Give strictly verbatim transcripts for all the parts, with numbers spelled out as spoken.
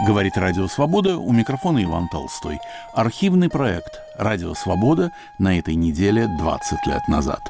Говорит Радио Свобода, у микрофона Иван Толстой. Архивный проект «Радио Свобода» на этой неделе двадцать лет назад.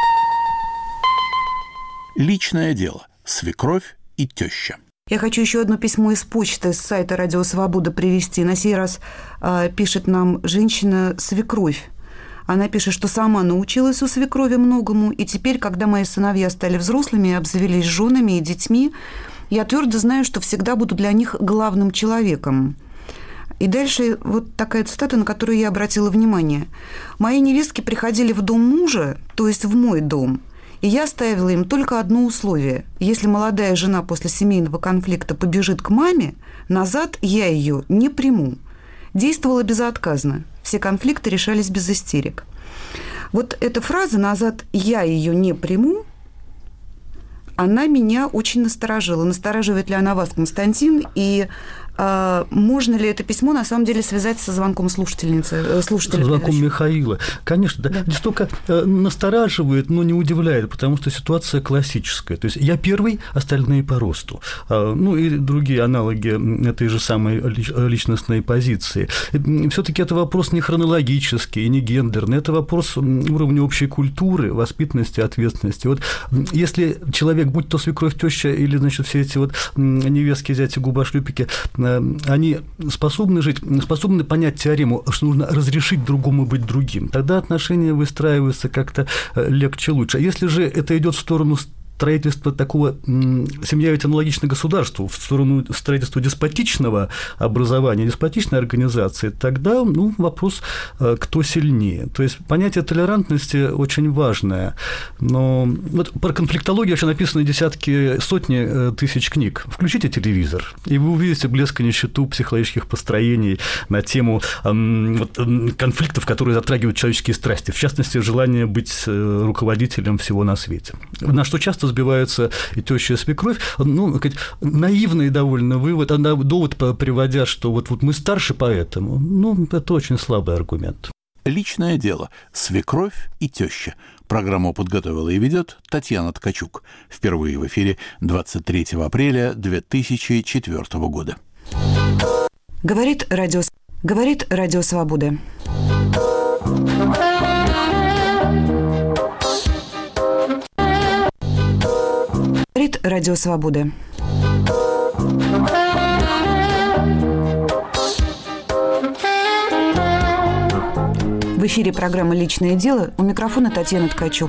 Личное дело. Свекровь и теща. Я хочу еще одно письмо из почты с сайта «Радио Свобода» привести. На сей раз э, пишет нам женщина-свекровь. Она пишет, что сама научилась у свекрови многому, и теперь, когда мои сыновья стали взрослыми, обзавелись женами и детьми, я твердо знаю, что всегда буду для них главным человеком. И дальше вот такая цитата, на которую я обратила внимание. «Мои невестки приходили в дом мужа, то есть в мой дом, и я ставила им только одно условие. Если молодая жена после семейного конфликта побежит к маме, назад я ее не приму». Действовала безотказно. Все конфликты решались без истерик. Вот эта фраза «назад я ее не приму», она меня очень насторожила. Настораживает ли она вас, Константин? И а, можно ли это письмо на самом деле связать со звонком слушательницы? Слушателя, звонком Михаила. Конечно, да. Да. Здесь только настораживает, но не удивляет, потому что ситуация классическая. То есть я первый, остальные по росту. Ну и другие аналоги этой же самой личностной позиции. Все-таки это вопрос не хронологический, не гендерный. Это вопрос уровня общей культуры, воспитанности, ответственности. Вот если человек, будь то свекровь, теща или, значит, все эти вот невестки, зяти, губошлюпики, они способны жить, способны понять теорему, что нужно разрешить другому быть другим, тогда отношения выстраиваются как-то легче, лучше. А если же это идет в сторону строительство такого, семья ведь аналогична государству, в сторону строительства деспотичного образования, деспотичной организации, тогда, ну, вопрос, кто сильнее. То есть понятие толерантности очень важное, но вот про конфликтологию вообще написаны десятки, сотни тысяч книг. Включите телевизор, и вы увидите блеск и нищету психологических построений на тему вот, конфликтов, которые затрагивают человеческие страсти, в частности, желание быть руководителем всего на свете. На что часто сбиваются и теща, и свекровь, ну, наивный довольно вывод, она довод приводя, что вот, вот мы старше поэтому, ну, это очень слабый аргумент. Личное дело. Свекровь и теща. Программу подготовила и ведет Татьяна Ткачук. Впервые в эфире двадцать третьего апреля две тысячи четвёртого года. Говорит радио, говорит радио Свобода. Говорит радио Свобода. В эфире программа «Личное дело». У микрофона Татьяна Ткачук.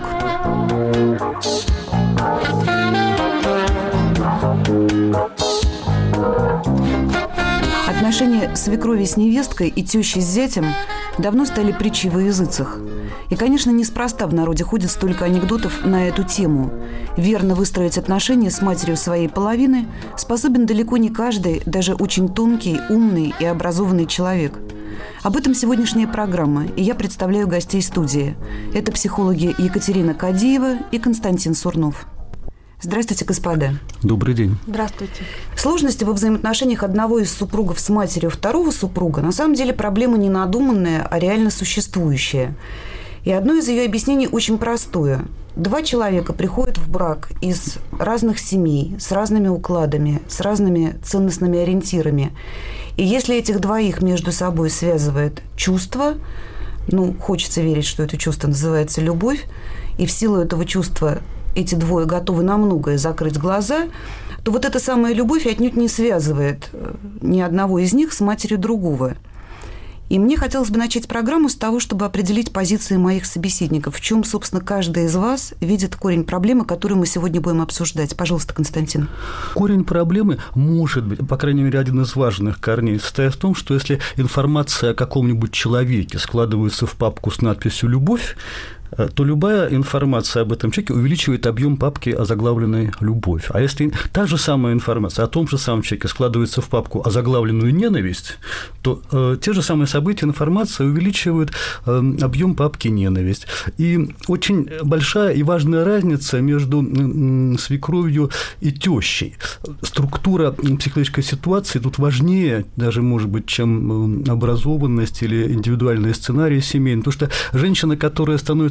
Отношения свекрови с невесткой и тещи с зятем давно стали притчей во языцах. И, конечно, неспроста в народе ходит столько анекдотов на эту тему. Верно выстроить отношения с матерью своей половины способен далеко не каждый, даже очень тонкий, умный и образованный человек. Об этом сегодняшняя программа, и я представляю гостей студии. Это психологи Екатерина Кадиева и Константин Сурнов. Здравствуйте, господа. Добрый день. Здравствуйте. Сложности во взаимоотношениях одного из супругов с матерью второго супруга на самом деле проблема не надуманная, а реально существующая. И одно из ее объяснений очень простое. Два человека приходят в брак из разных семей, с разными укладами, с разными ценностными ориентирами. И если этих двоих между собой связывает чувство, ну, хочется верить, что это чувство называется любовь, и в силу этого чувства эти двое готовы на многое закрыть глаза, то вот эта самая любовь отнюдь не связывает ни одного из них с матерью другого. И мне хотелось бы начать программу с того, чтобы определить позиции моих собеседников. В чем, собственно, каждый из вас видит корень проблемы, которую мы сегодня будем обсуждать. Пожалуйста, Константин. Корень проблемы может быть, по крайней мере, один из важных корней, состоит в том, что если информация о каком-нибудь человеке складывается в папку с надписью «Любовь», то любая информация об этом человеке увеличивает объем папки, озаглавленной «Любовь». А если та же самая информация о том же самом человеке складывается в папку, озаглавленную «Ненависть», то э, те же самые события, информация увеличивают э, объем папки «Ненависть». И очень большая и важная разница между э, свекровью и тещей. Структура психологической ситуации тут важнее даже, может быть, чем образованность или индивидуальные сценарии семейные, потому что женщина, которая становится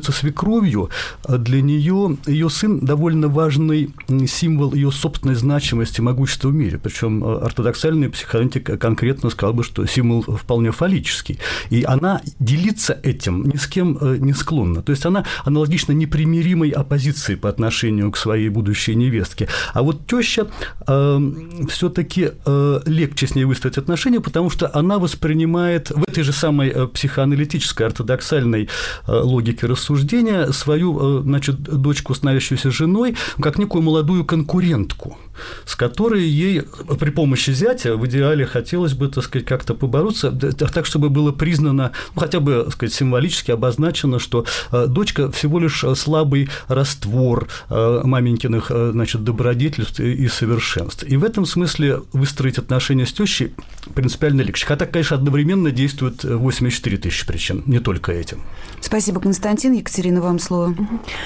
становится свекровью, для нее ее сын довольно важный символ ее собственной значимости, могущества в мире. Причем ортодоксальная психоаналитика конкретно сказала бы, что символ вполне фаллический. И она делиться этим ни с кем не склонна. То есть она аналогично непримиримой оппозиции по отношению к своей будущей невестке. А вот теща э, все-таки э, легче с ней выстроить отношения, потому что она воспринимает в этой же самой психоаналитической ортодоксальной логике рассуждения свою, значит, дочку, становящуюся женой, как некую молодую конкурентку, с которой ей при помощи зятя в идеале хотелось бы, так сказать, как-то побороться, так, чтобы было признано, ну, хотя бы, так сказать, символически обозначено, что дочка всего лишь слабый раствор маменькиных, значит, добродетельств и совершенств. И в этом смысле выстроить отношения с тещей принципиально легче. Хотя, конечно, одновременно действует восемьдесят четыре тысячи причин, не только этим. Спасибо, Константин. Екатерина, вам слово.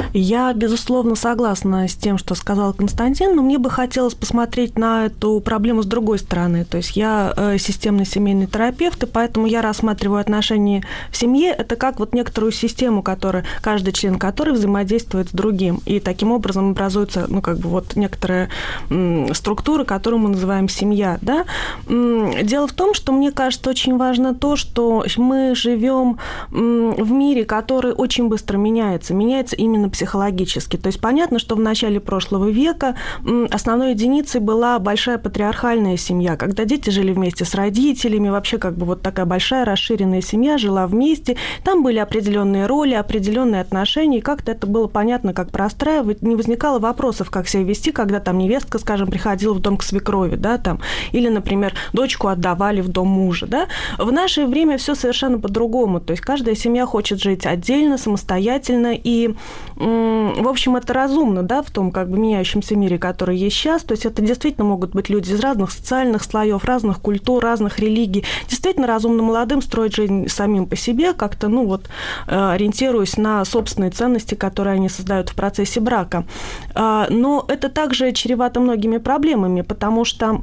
Я, безусловно, согласна с тем, что сказал Константин, но мне бы хотелось посмотреть на эту проблему с другой стороны. То есть я э, системный семейный терапевт, и поэтому я рассматриваю отношения в семье это как вот некоторую систему, которая, каждый член которой взаимодействует с другим. И таким образом образуется, ну, как бы вот некоторая м, структура, которую мы называем семья. Да? М, дело в том, что мне кажется очень важно то, что мы живем м, в мире, который очень быстро меняется, меняется именно психологически. То есть понятно, что в начале прошлого века основной единицей была большая патриархальная семья, когда дети жили вместе с родителями, вообще как бы вот такая большая расширенная семья жила вместе, там были определенные роли, определенные отношения, и как-то это было понятно, как простраивать, не возникало вопросов, как себя вести, когда там невестка, скажем, приходила в дом к свекрови, да, там, или, например, дочку отдавали в дом мужа, да. В наше время все совершенно по-другому, то есть каждая семья хочет жить отдельно, самостоятельно, и, в общем, это разумно, да, в том как бы меняющемся мире, который есть сейчас, то есть это действительно могут быть люди из разных социальных слоев, разных культур, разных религий, действительно разумно молодым строить жизнь самим по себе, как-то, ну вот, ориентируясь на собственные ценности, которые они создают в процессе брака. Но это также чревато многими проблемами, потому что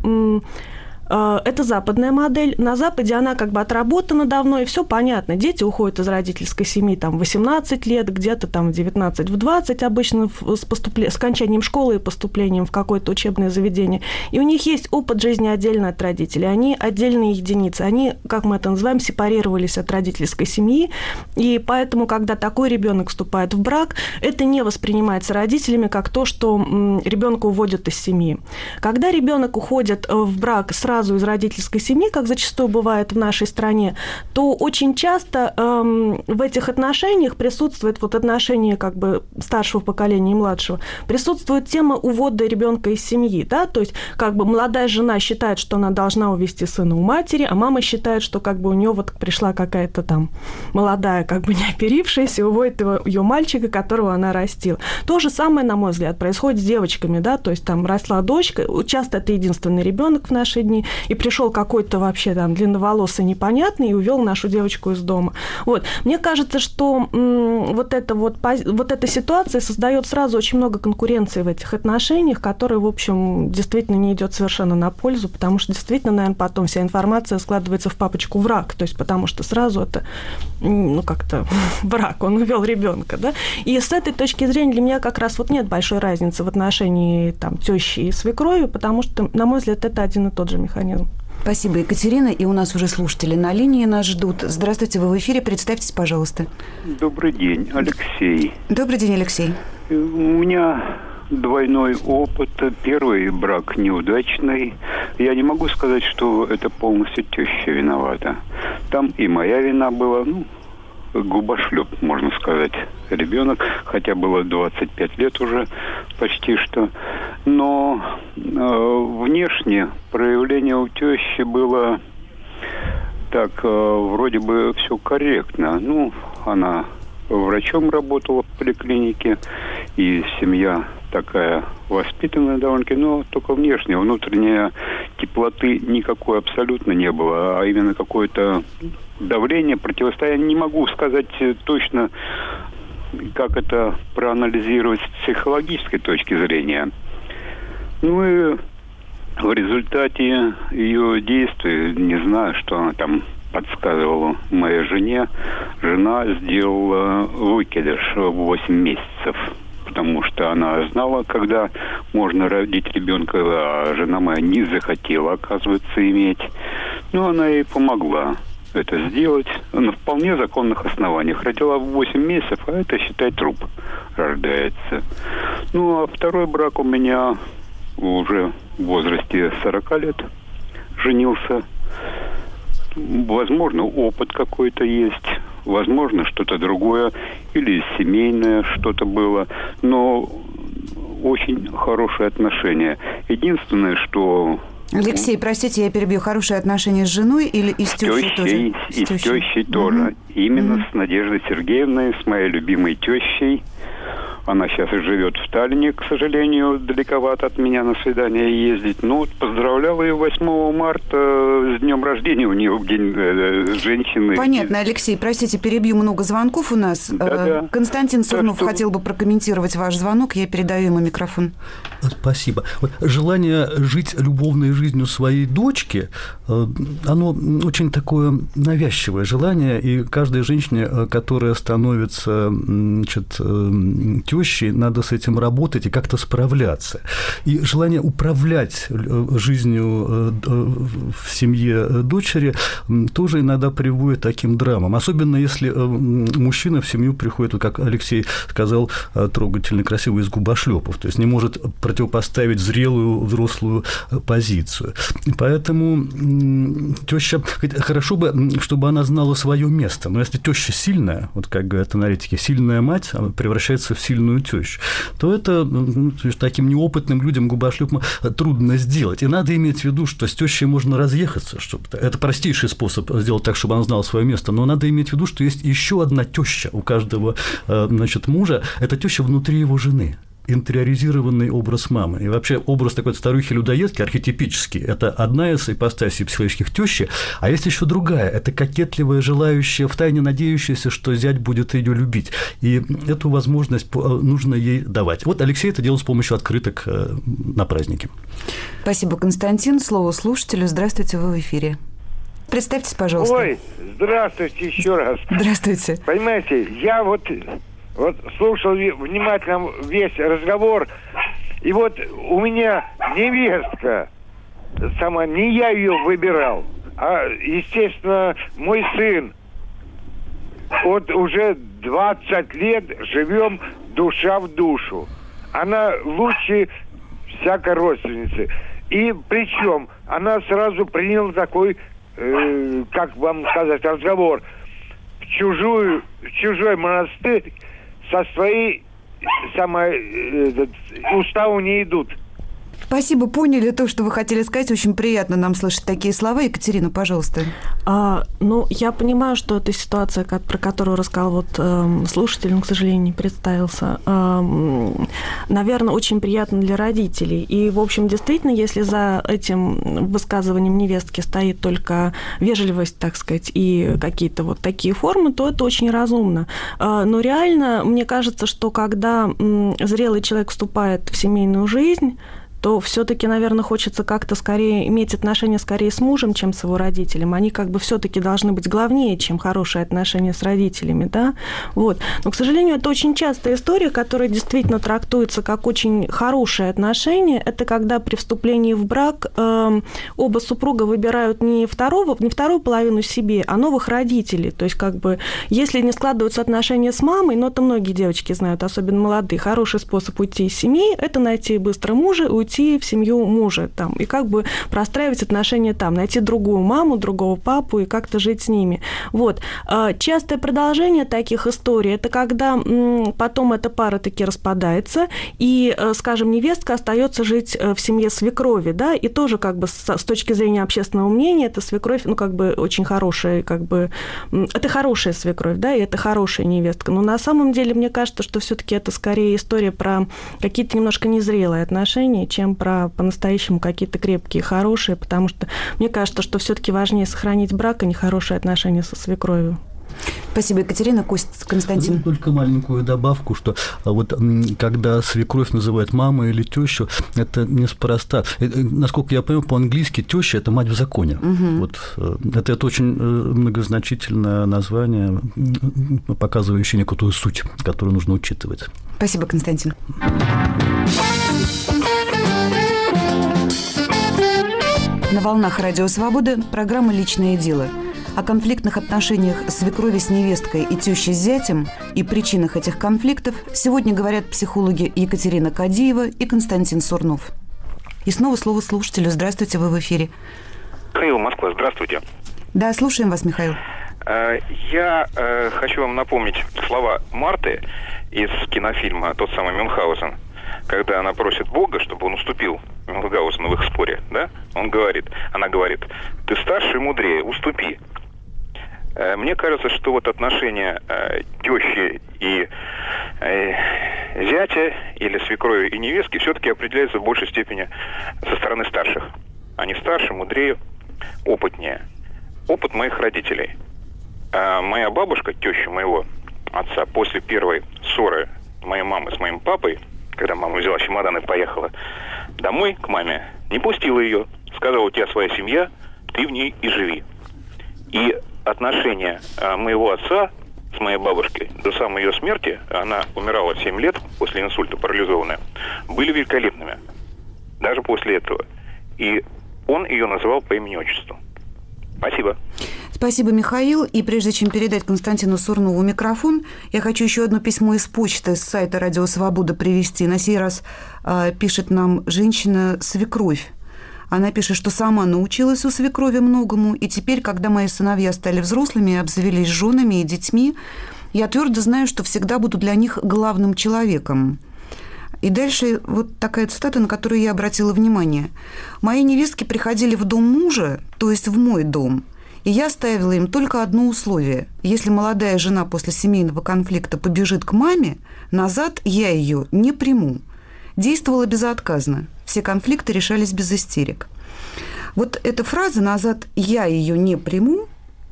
это западная модель. На Западе она как бы отработана давно, и все понятно. Дети уходят из родительской семьи там, в восемнадцать лет, где-то там в девятнадцать, в двадцать обычно с, поступле... с окончанием школы и поступлением в какое-то учебное заведение. И у них есть опыт жизни отдельно от родителей. Они отдельные единицы. Они, как мы это называем, сепарировались от родительской семьи. И поэтому, когда такой ребенок вступает в брак, это не воспринимается родителями как то, что ребенка уводят из семьи. Когда ребенок уходит в брак сразу сразу из родительской семьи, как зачастую бывает в нашей стране, то очень часто эм, в этих отношениях присутствует вот отношение как бы старшего поколения и младшего, присутствует тема увода ребенка из семьи, да, то есть как бы молодая жена считает, что она должна увести сына у матери, а мама считает, что как бы у нее вот пришла какая-то там молодая, как бы не оперившаяся, и уводит его, ее мальчика, которого она растила. То же самое, на мой взгляд, происходит с девочками, да, то есть там росла дочка, часто это единственный ребенок в наши дни, и пришел какой-то вообще там длинноволосый непонятный и увел нашу девочку из дома. Вот. Мне кажется, что м, вот, эта вот, вот эта ситуация создает сразу очень много конкуренции в этих отношениях, которая, в общем, действительно не идет совершенно на пользу, потому что действительно, наверное, потом вся информация складывается в папочку враг, то есть потому что сразу это, ну, как-то враг, он увел ребенка, да. И с этой точки зрения для меня как раз вот нет большой разницы в отношении там тещи и свекрови, потому что, на мой взгляд, это один и тот же механизм. Спасибо, Екатерина. И у нас уже слушатели на линии нас ждут. Здравствуйте, вы в эфире. Представьтесь, пожалуйста. Добрый день, Алексей. Добрый день, Алексей. У меня двойной опыт. Первый брак неудачный. Я не могу сказать, что это полностью теща виновата. Там и моя вина была, ну, губошлеп, можно сказать, ребенок, хотя было двадцать пять лет уже почти что. Но э, внешне проявление у тещи было так, э, вроде бы все корректно. Ну, она врачом работала в поликлинике, и семья такая воспитанная довольно-таки, но только внешне, внутренней теплоты никакой абсолютно не было, а именно какое-то давление, противостояние. Не могу сказать точно, как это проанализировать с психологической точки зрения. Ну и в результате ее действий, не знаю, что она там подсказывал моей жене, жена сделала выкидыш в восемь месяцев. Потому что она знала, когда можно родить ребенка, а жена моя не захотела, оказывается, иметь. Но она ей помогла это сделать на вполне законных основаниях. Родила в восемь месяцев, а это, считай, труп рождается. Ну, а второй брак у меня уже в возрасте сорок лет женился. Возможно, опыт какой-то есть. Возможно, что-то другое или семейное что-то было, но очень хорошие отношения. Единственное, что... Алексей, простите, я перебью. Хорошие отношения с женой или и с, с тещей тоже? И с тещей, тещей тоже. Mm-hmm. Именно mm-hmm. с Надеждой Сергеевной, с моей любимой тещей. Она сейчас и живет в Таллине, к сожалению, далековато от меня на свидание ездить. Ну, вот поздравлял ее восьмого марта с днем рождения у нее, день э, женщины. Понятно, Алексей, простите, перебью, много звонков у нас. Да-да. Константин Сурнов что... хотел бы прокомментировать ваш звонок, я передаю ему микрофон. Спасибо. Вот желание жить любовной жизнью своей дочки, оно очень такое навязчивое желание, и каждой женщине, которая становится, значит, тещей, надо с этим работать и как-то справляться. И желание управлять жизнью в семье дочери тоже иногда приводит к таким драмам. Особенно если мужчина в семью приходит, вот как Алексей сказал, трогательно красивый из губошлепов, то есть не может противопоставить зрелую взрослую позицию. Поэтому теща, хорошо бы, чтобы она знала свое место. Но если теща сильная, вот как говорят аналитики, сильная мать превращается в сильную тещу, то это ну, таким неопытным людям, губошлепам, трудно сделать. И надо иметь в виду, что с тещей можно разъехаться, чтобы... это простейший способ сделать так, чтобы она знала свое место, но надо иметь в виду, что есть еще одна теща у каждого, значит, мужа, это теща внутри его жены. Интериоризированный образ мамы. И вообще образ такой старухи-людоедки архетипический. Это одна из ипостасей психологических тещи, а есть еще другая. Это кокетливая, желающая, втайне надеющаяся, что зять будет ее любить. И эту возможность нужно ей давать. Вот Алексей это делал с помощью открыток на праздники. Спасибо, Константин. Слово слушателю. Здравствуйте, вы в эфире. Представьтесь, пожалуйста. Ой, здравствуйте еще раз. Здравствуйте. Понимаете, я вот... Вот слушал внимательно весь разговор, и вот у меня невестка сама, не я ее выбирал, а, естественно, мой сын. Вот уже двадцать лет живем душа в душу. Она лучше всякой родственницы. И причем она сразу приняла такой, э, как вам сказать, разговор в чужую, в чужой монастырь. Со своей самой э, уставу не идут. Спасибо, поняли то, что вы хотели сказать. Очень приятно нам слышать такие слова. Екатерина, пожалуйста. А, ну, я понимаю, что эта ситуация, как, про которую рассказал вот, э, слушатель, он, к сожалению, не представился, э, наверное, очень приятно для родителей. И, в общем, действительно, если за этим высказыванием невестки стоит только вежливость, так сказать, и какие-то вот такие формы, то это очень разумно. Э, но реально, мне кажется, что когда э, зрелый человек вступает в семейную жизнь, то все-таки, наверное, хочется как-то скорее иметь отношения скорее с мужем, чем с его родителем. Они как бы все-таки должны быть главнее, чем хорошие отношения с родителями, да. Вот. Но, к сожалению, это очень частая история, которая действительно трактуется как очень хорошие отношения. Это когда при вступлении в брак э, оба супруга выбирают не второго, не вторую половину себе, а новых родителей. То есть, как бы, если не складываются отношения с мамой, но это многие девочки знают, особенно молодые, хороший способ уйти из семьи – это найти быстро мужа и уйти в семью мужа там, и как бы простраивать отношения там, найти другую маму, другого папу и как-то жить с ними. Вот. Частое продолжение таких историй – это когда потом эта пара таки распадается, и, скажем, невестка остается жить в семье свекрови, да, и тоже как бы с, с точки зрения общественного мнения эта свекровь, ну, как бы очень хорошая, как бы, это хорошая свекровь, да, и это хорошая невестка. Но на самом деле, мне кажется, что все-таки это скорее история про какие-то немножко незрелые отношения, чем про по-настоящему какие-то крепкие, хорошие, потому что мне кажется, что все-таки важнее сохранить брак, а не хорошие отношения со свекровью. Спасибо, Екатерина. Кость, Константин. Только маленькую добавку, что вот когда свекровь называют мамой или тещу, это неспроста. Насколько я понимаю, по-английски теща – это мать в законе. Угу. Вот, это, это очень многозначительное название, показывающее некую суть, которую нужно учитывать. Спасибо, Константин. На волнах Радио Свобода программа «Личное дело». О конфликтных отношениях свекрови с невесткой и тещи с зятем и причинах этих конфликтов сегодня говорят психологи Екатерина Кадиева и Константин Сурнов. И снова слово слушателю. Здравствуйте, вы в эфире. Михаил, Москва, здравствуйте. Да, слушаем вас, Михаил. Я э, хочу вам напомнить слова Марты из кинофильма «Тот самый Мюнхгаузен», когда она просит Бога, чтобы он уступил Мюнхгаузену в их споре, да? Он говорит, она говорит: «Ты старше и мудрее, уступи». Э, мне кажется, что вот отношения э, тещи и э, зятя или свекрови и невестки все-таки определяются в большей степени со стороны старших. Они старше, мудрее, опытнее. Опыт моих родителей. А моя бабушка, теща моего отца, после первой ссоры моей мамы с моим папой, когда мама взяла чемодан и поехала домой к маме, не пустила ее. Сказала: у тебя своя семья, ты в ней и живи. И отношения а, моего отца с моей бабушкой до самой ее смерти, она умирала в семь лет после инсульта, парализованная, были великолепными. Даже после этого. И он ее называл по имени-отчеству. Спасибо. Спасибо, Михаил. И прежде чем передать Константину Сурнову микрофон, я хочу еще одно письмо из почты с сайта «Радио Свобода» привести. На сей раз э, пишет нам женщина-свекровь. Она пишет, что сама научилась у свекрови многому, и теперь, когда мои сыновья стали взрослыми и обзавелись женами и детьми, я твердо знаю, что всегда буду для них главным человеком. И дальше вот такая цитата, на которую я обратила внимание. «Мои невестки приходили в дом мужа, то есть в мой дом, и я ставила им только одно условие. Если молодая жена после семейного конфликта побежит к маме, назад я ее не приму». Действовала безотказно. Все конфликты решались без истерик. Вот эта фраза «назад я ее не приму»,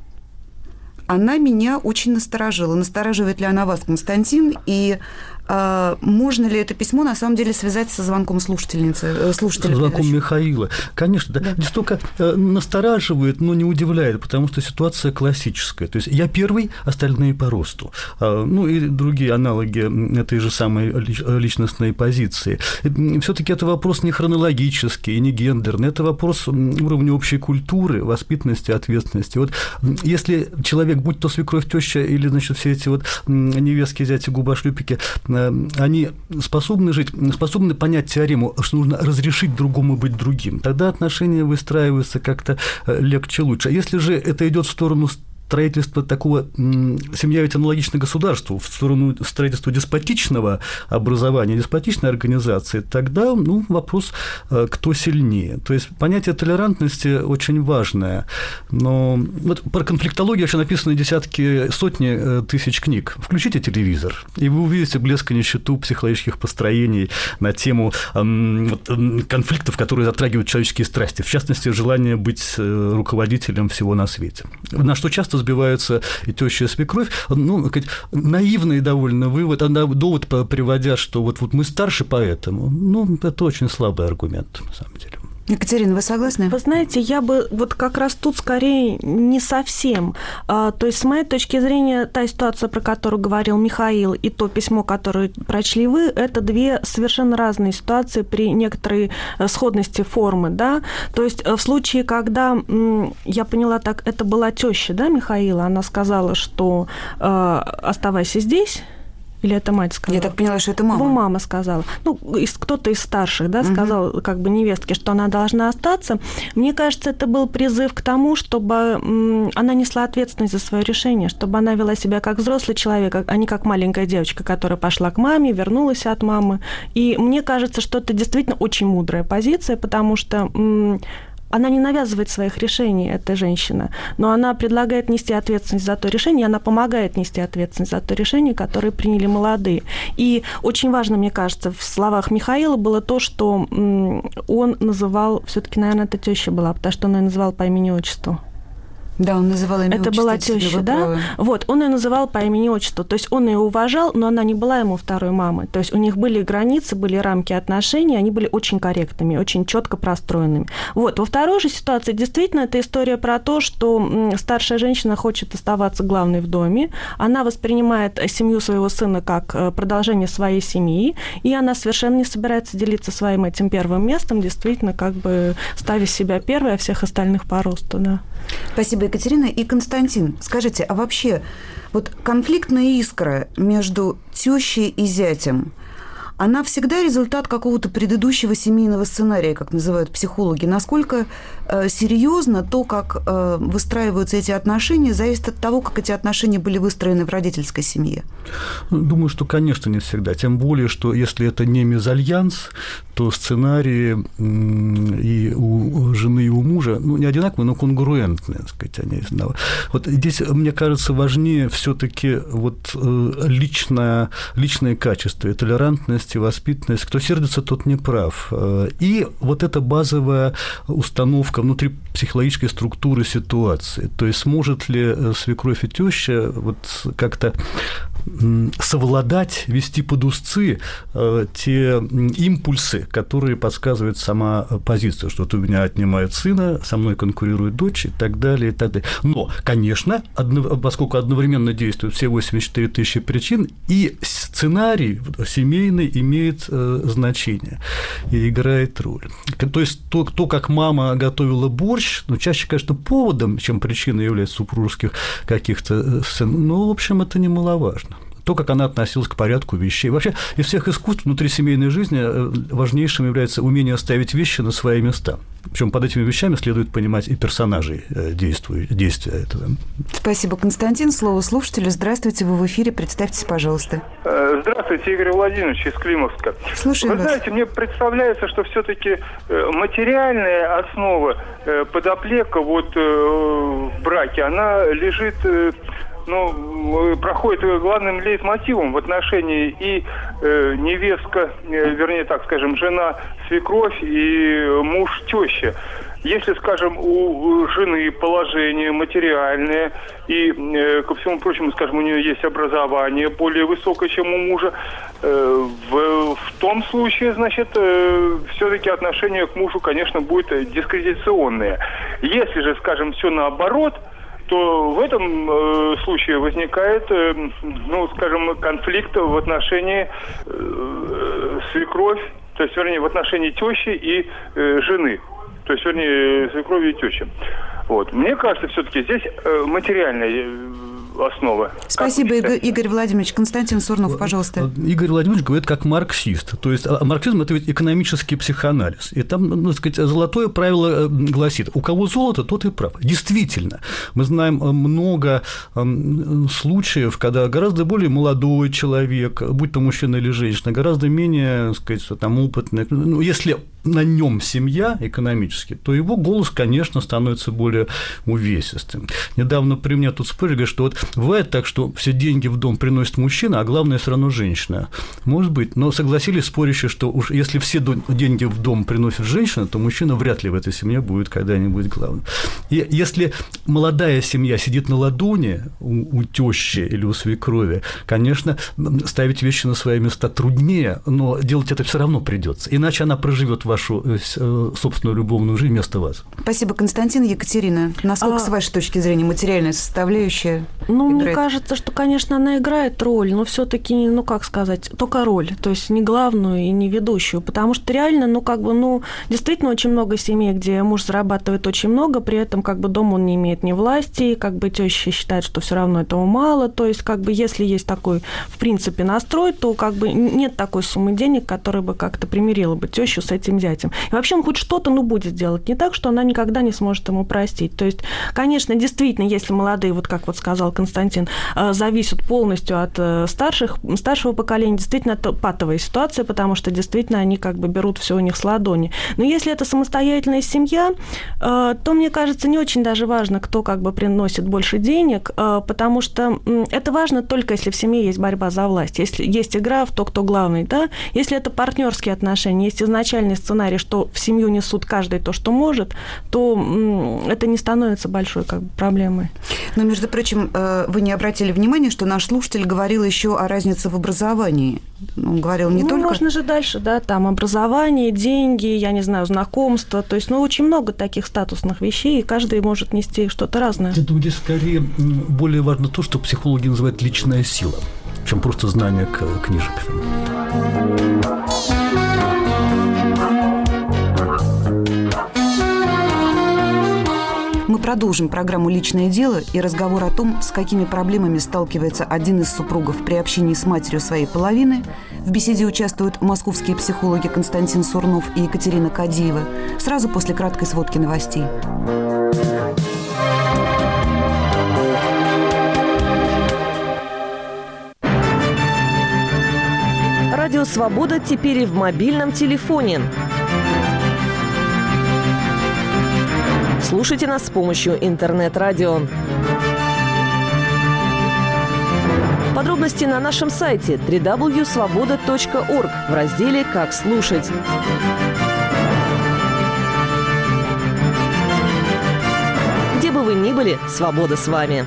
она меня очень насторожила. Настораживает ли она вас, Константин? И а, можно ли это письмо на самом деле связать со звонком слушательницы? Слушателя, со звонком Михаила. Конечно, да. Да. Здесь только настораживает, но не удивляет, потому что ситуация классическая. То есть я первый, остальные по росту. Ну и другие аналоги этой же самой личностной позиции. Все-таки это вопрос не хронологический, не гендерный. Это вопрос уровня общей культуры, воспитанности, ответственности. Вот если человек, будь то свекровь, теща или, значит, все эти вот невестки, зяти, губошлюпики, они способны жить, способны понять теорему, что нужно разрешить другому быть другим, тогда отношения выстраиваются как-то легче, лучше. А если же это идет в сторону строительства такого, семья ведь аналогична государству, в сторону строительства деспотичного образования, деспотичной организации, тогда, ну, вопрос, кто сильнее. То есть понятие толерантности очень важное. Но вот про конфликтологию вообще написаны десятки, сотни тысяч книг. Включите телевизор, и вы увидите блеск и нищету психологических построений на тему конфликтов, которые затрагивают человеческие страсти, в частности, желание быть руководителем всего на свете. На что часто сбиваются и теща, и свекровь. Ну, наивный довольно вывод, она довод приводя, что вот, вот мы старше поэтому. Ну, это очень слабый аргумент, на самом деле. Екатерина, вы согласны? Вы знаете, я бы вот как раз тут скорее не совсем. А, то есть, с моей точки зрения, та ситуация, про которую говорил Михаил, и то письмо, которое прочли вы, это две совершенно разные ситуации при некоторой сходности формы, да. То есть, в случае, когда, я поняла так, это была теща, да, Михаила, она сказала, что э, оставайся здесь. Или это мать сказала? Я так поняла, что это мама. Ну, мама сказала. Ну, кто-то из старших, да, сказал, угу. как бы невестке, что она должна остаться. Мне кажется, это был призыв к тому, чтобы она несла ответственность за свое решение, чтобы она вела себя как взрослый человек, а не как маленькая девочка, которая пошла к маме, вернулась от мамы. И мне кажется, что это действительно очень мудрая позиция, потому что она не навязывает своих решений, эта женщина, но она предлагает нести ответственность за то решение, она помогает нести ответственность за то решение, которое приняли молодые. И очень важно, мне кажется, в словах Михаила было то, что он называл, все-таки, наверное, это теща была, потому что он ее называл по имени-отчеству. Да, он называл имя Это была теща, да? Правы. Вот, он ее называл по имени-отчеству. То есть он ее уважал, но она не была ему второй мамой. То есть у них были границы, были рамки отношений, они были очень корректными, очень четко простроенными. Вот. Во второй же ситуации действительно это история про то, что старшая женщина хочет оставаться главной в доме, она воспринимает семью своего сына как продолжение своей семьи, и она совершенно не собирается делиться своим этим первым местом, действительно, как бы ставя себя первой, а всех остальных по росту, да. Спасибо, Екатерина. И Константин, скажите, а вообще вот конфликтная искра между тещей и зятем, она всегда результат какого-то предыдущего семейного сценария, как называют психологи? Насколько э, серьезно то, как э, выстраиваются эти отношения, зависит от того, как эти отношения были выстроены в родительской семье? Думаю, что, конечно, не всегда. Тем более, что если это не мезальянс, то сценарии и у жены, и у мужа, ну, не одинаковые, но конгруентные, так сказать, они. Вот здесь, мне кажется, важнее все-таки вот личное, личное качество, и толерантность, и воспитанность. Кто сердится, тот не прав. И вот эта базовая установка внутри психологической структуры ситуации. То есть сможет ли свекровь и теща вот как-то совладать, вести под узцы э, те импульсы, которые подсказывает сама позиция, что вот у меня отнимают сына, со мной конкурирует дочь и так далее, и так далее. Но, конечно, одно, поскольку одновременно действуют все восемьдесят четыре тысячи причин, и сценарий семейный имеет э, значение и играет роль. То есть то, то, как мама готовила борщ, ну, чаще, конечно, поводом, чем причиной является супружеских каких-то сцен, но, в общем, это немаловажно. То, как она относилась к порядку вещей. Вообще, из всех искусств внутри семейной жизни важнейшим является умение ставить вещи на свои места. Причем под этими вещами следует понимать и персонажей действия этого. Спасибо, Константин. Слово слушателю. Здравствуйте, вы в эфире. Представьтесь, пожалуйста. Здравствуйте, Игорь Владимирович из Климовска. Слушаем Вы вас. знаете, мне представляется, что все-таки материальная основа, подоплека вот в браке, она лежит... ну, проходит главным лейтмотивом в отношении и э, невестка, э, вернее, так скажем, жена, свекровь и муж, теща. Если, скажем, у жены положение материальное и, э, ко всему прочему, скажем, у нее есть образование более высокое, чем у мужа, э, в, в том случае, значит, э, все-таки отношение к мужу, конечно, будет дискредитационное. Если же, скажем, все наоборот, то в этом э, случае возникает, э, ну, скажем, конфликт в отношении э, свекровь, то есть, вернее, в отношении тещи и э, жены, то есть, вернее, свекрови и тещи. Вот. Мне кажется, все-таки здесь э, материальная основа. Спасибо, Игорь, Игорь Владимирович. Константин Сурнов, пожалуйста. Игорь Владимирович говорит как марксист. То есть марксизм – это ведь экономический психоанализ. И там, ну, так сказать, золотое правило гласит: у кого золото, тот и прав. Действительно, мы знаем много случаев, когда гораздо более молодой человек, будь то мужчина или женщина, гораздо менее, так сказать, там, опытный, ну, если на нем семья экономически, то его голос, конечно, становится более увесистым. Недавно при мне тут спорили, говорят, что вот бывает так, что все деньги в дом приносит мужчина, а главное все равно женщина. Может быть, но согласились спорящие, что уж если все деньги в дом приносит женщина, то мужчина вряд ли в этой семье будет когда-нибудь главным. И если молодая семья сидит на ладони у, у тещи или у свекрови, конечно, ставить вещи на свои места труднее, но делать это все равно придется, иначе она проживет вашу собственную любовную жизнь вместо вас. Спасибо, Константин. Екатерина, насколько, а... с вашей точки зрения, материальная составляющая Ну, играет? Мне кажется, что, конечно, она играет роль, но все-таки, ну, как сказать, только роль, то есть не главную и не ведущую, потому что реально, ну, как бы, ну, действительно очень много семей, где муж зарабатывает очень много, при этом, как бы, дома он не имеет ни власти, как бы теща считает, что все равно этого мало, то есть, как бы, если есть такой, в принципе, настрой, то, как бы, нет такой суммы денег, которая бы как-то примирила бы тещу с этим зятем. И вообще он хоть что-то, ну, будет делать, не так, что она никогда не сможет ему простить. То есть, конечно, действительно, если молодые, вот как вот сказал Константин, зависят полностью от старших, старшего поколения. Действительно, это патовая ситуация, потому что действительно они как бы берут все у них с ладони. Но если это самостоятельная семья, то, мне кажется, не очень даже важно, кто как бы приносит больше денег, потому что это важно только если в семье есть борьба за власть, если есть игра в то, кто главный, да? Если это партнерские отношения, есть изначальный сценарий, что в семью несут каждый то, что может, то это не становится большой как бы проблемой. Но, между прочим, вы не обратили внимания, что наш слушатель говорил еще о разнице в образовании. Он говорил не ну, только... можно же дальше, да, там образование, деньги, я не знаю, знакомства, то есть, ну, очень много таких статусных вещей, и каждый может нести что-то разное. Это здесь скорее более важно то, что психологи называют личная сила, чем просто знание книжек. Мы продолжим программу «Личное дело» и разговор о том, с какими проблемами сталкивается один из супругов при общении с матерью своей половины. В беседе участвуют московские психологи Константин Сурнов и Екатерина Кадиева. Сразу после краткой сводки новостей. Радио «Свобода» теперь и в мобильном телефоне. Слушайте нас с помощью интернет-радио. Подробности на нашем сайте дабл ю дабл ю дабл ю точка свобода точка орг в разделе «Как слушать». Где бы вы ни были, свобода с вами.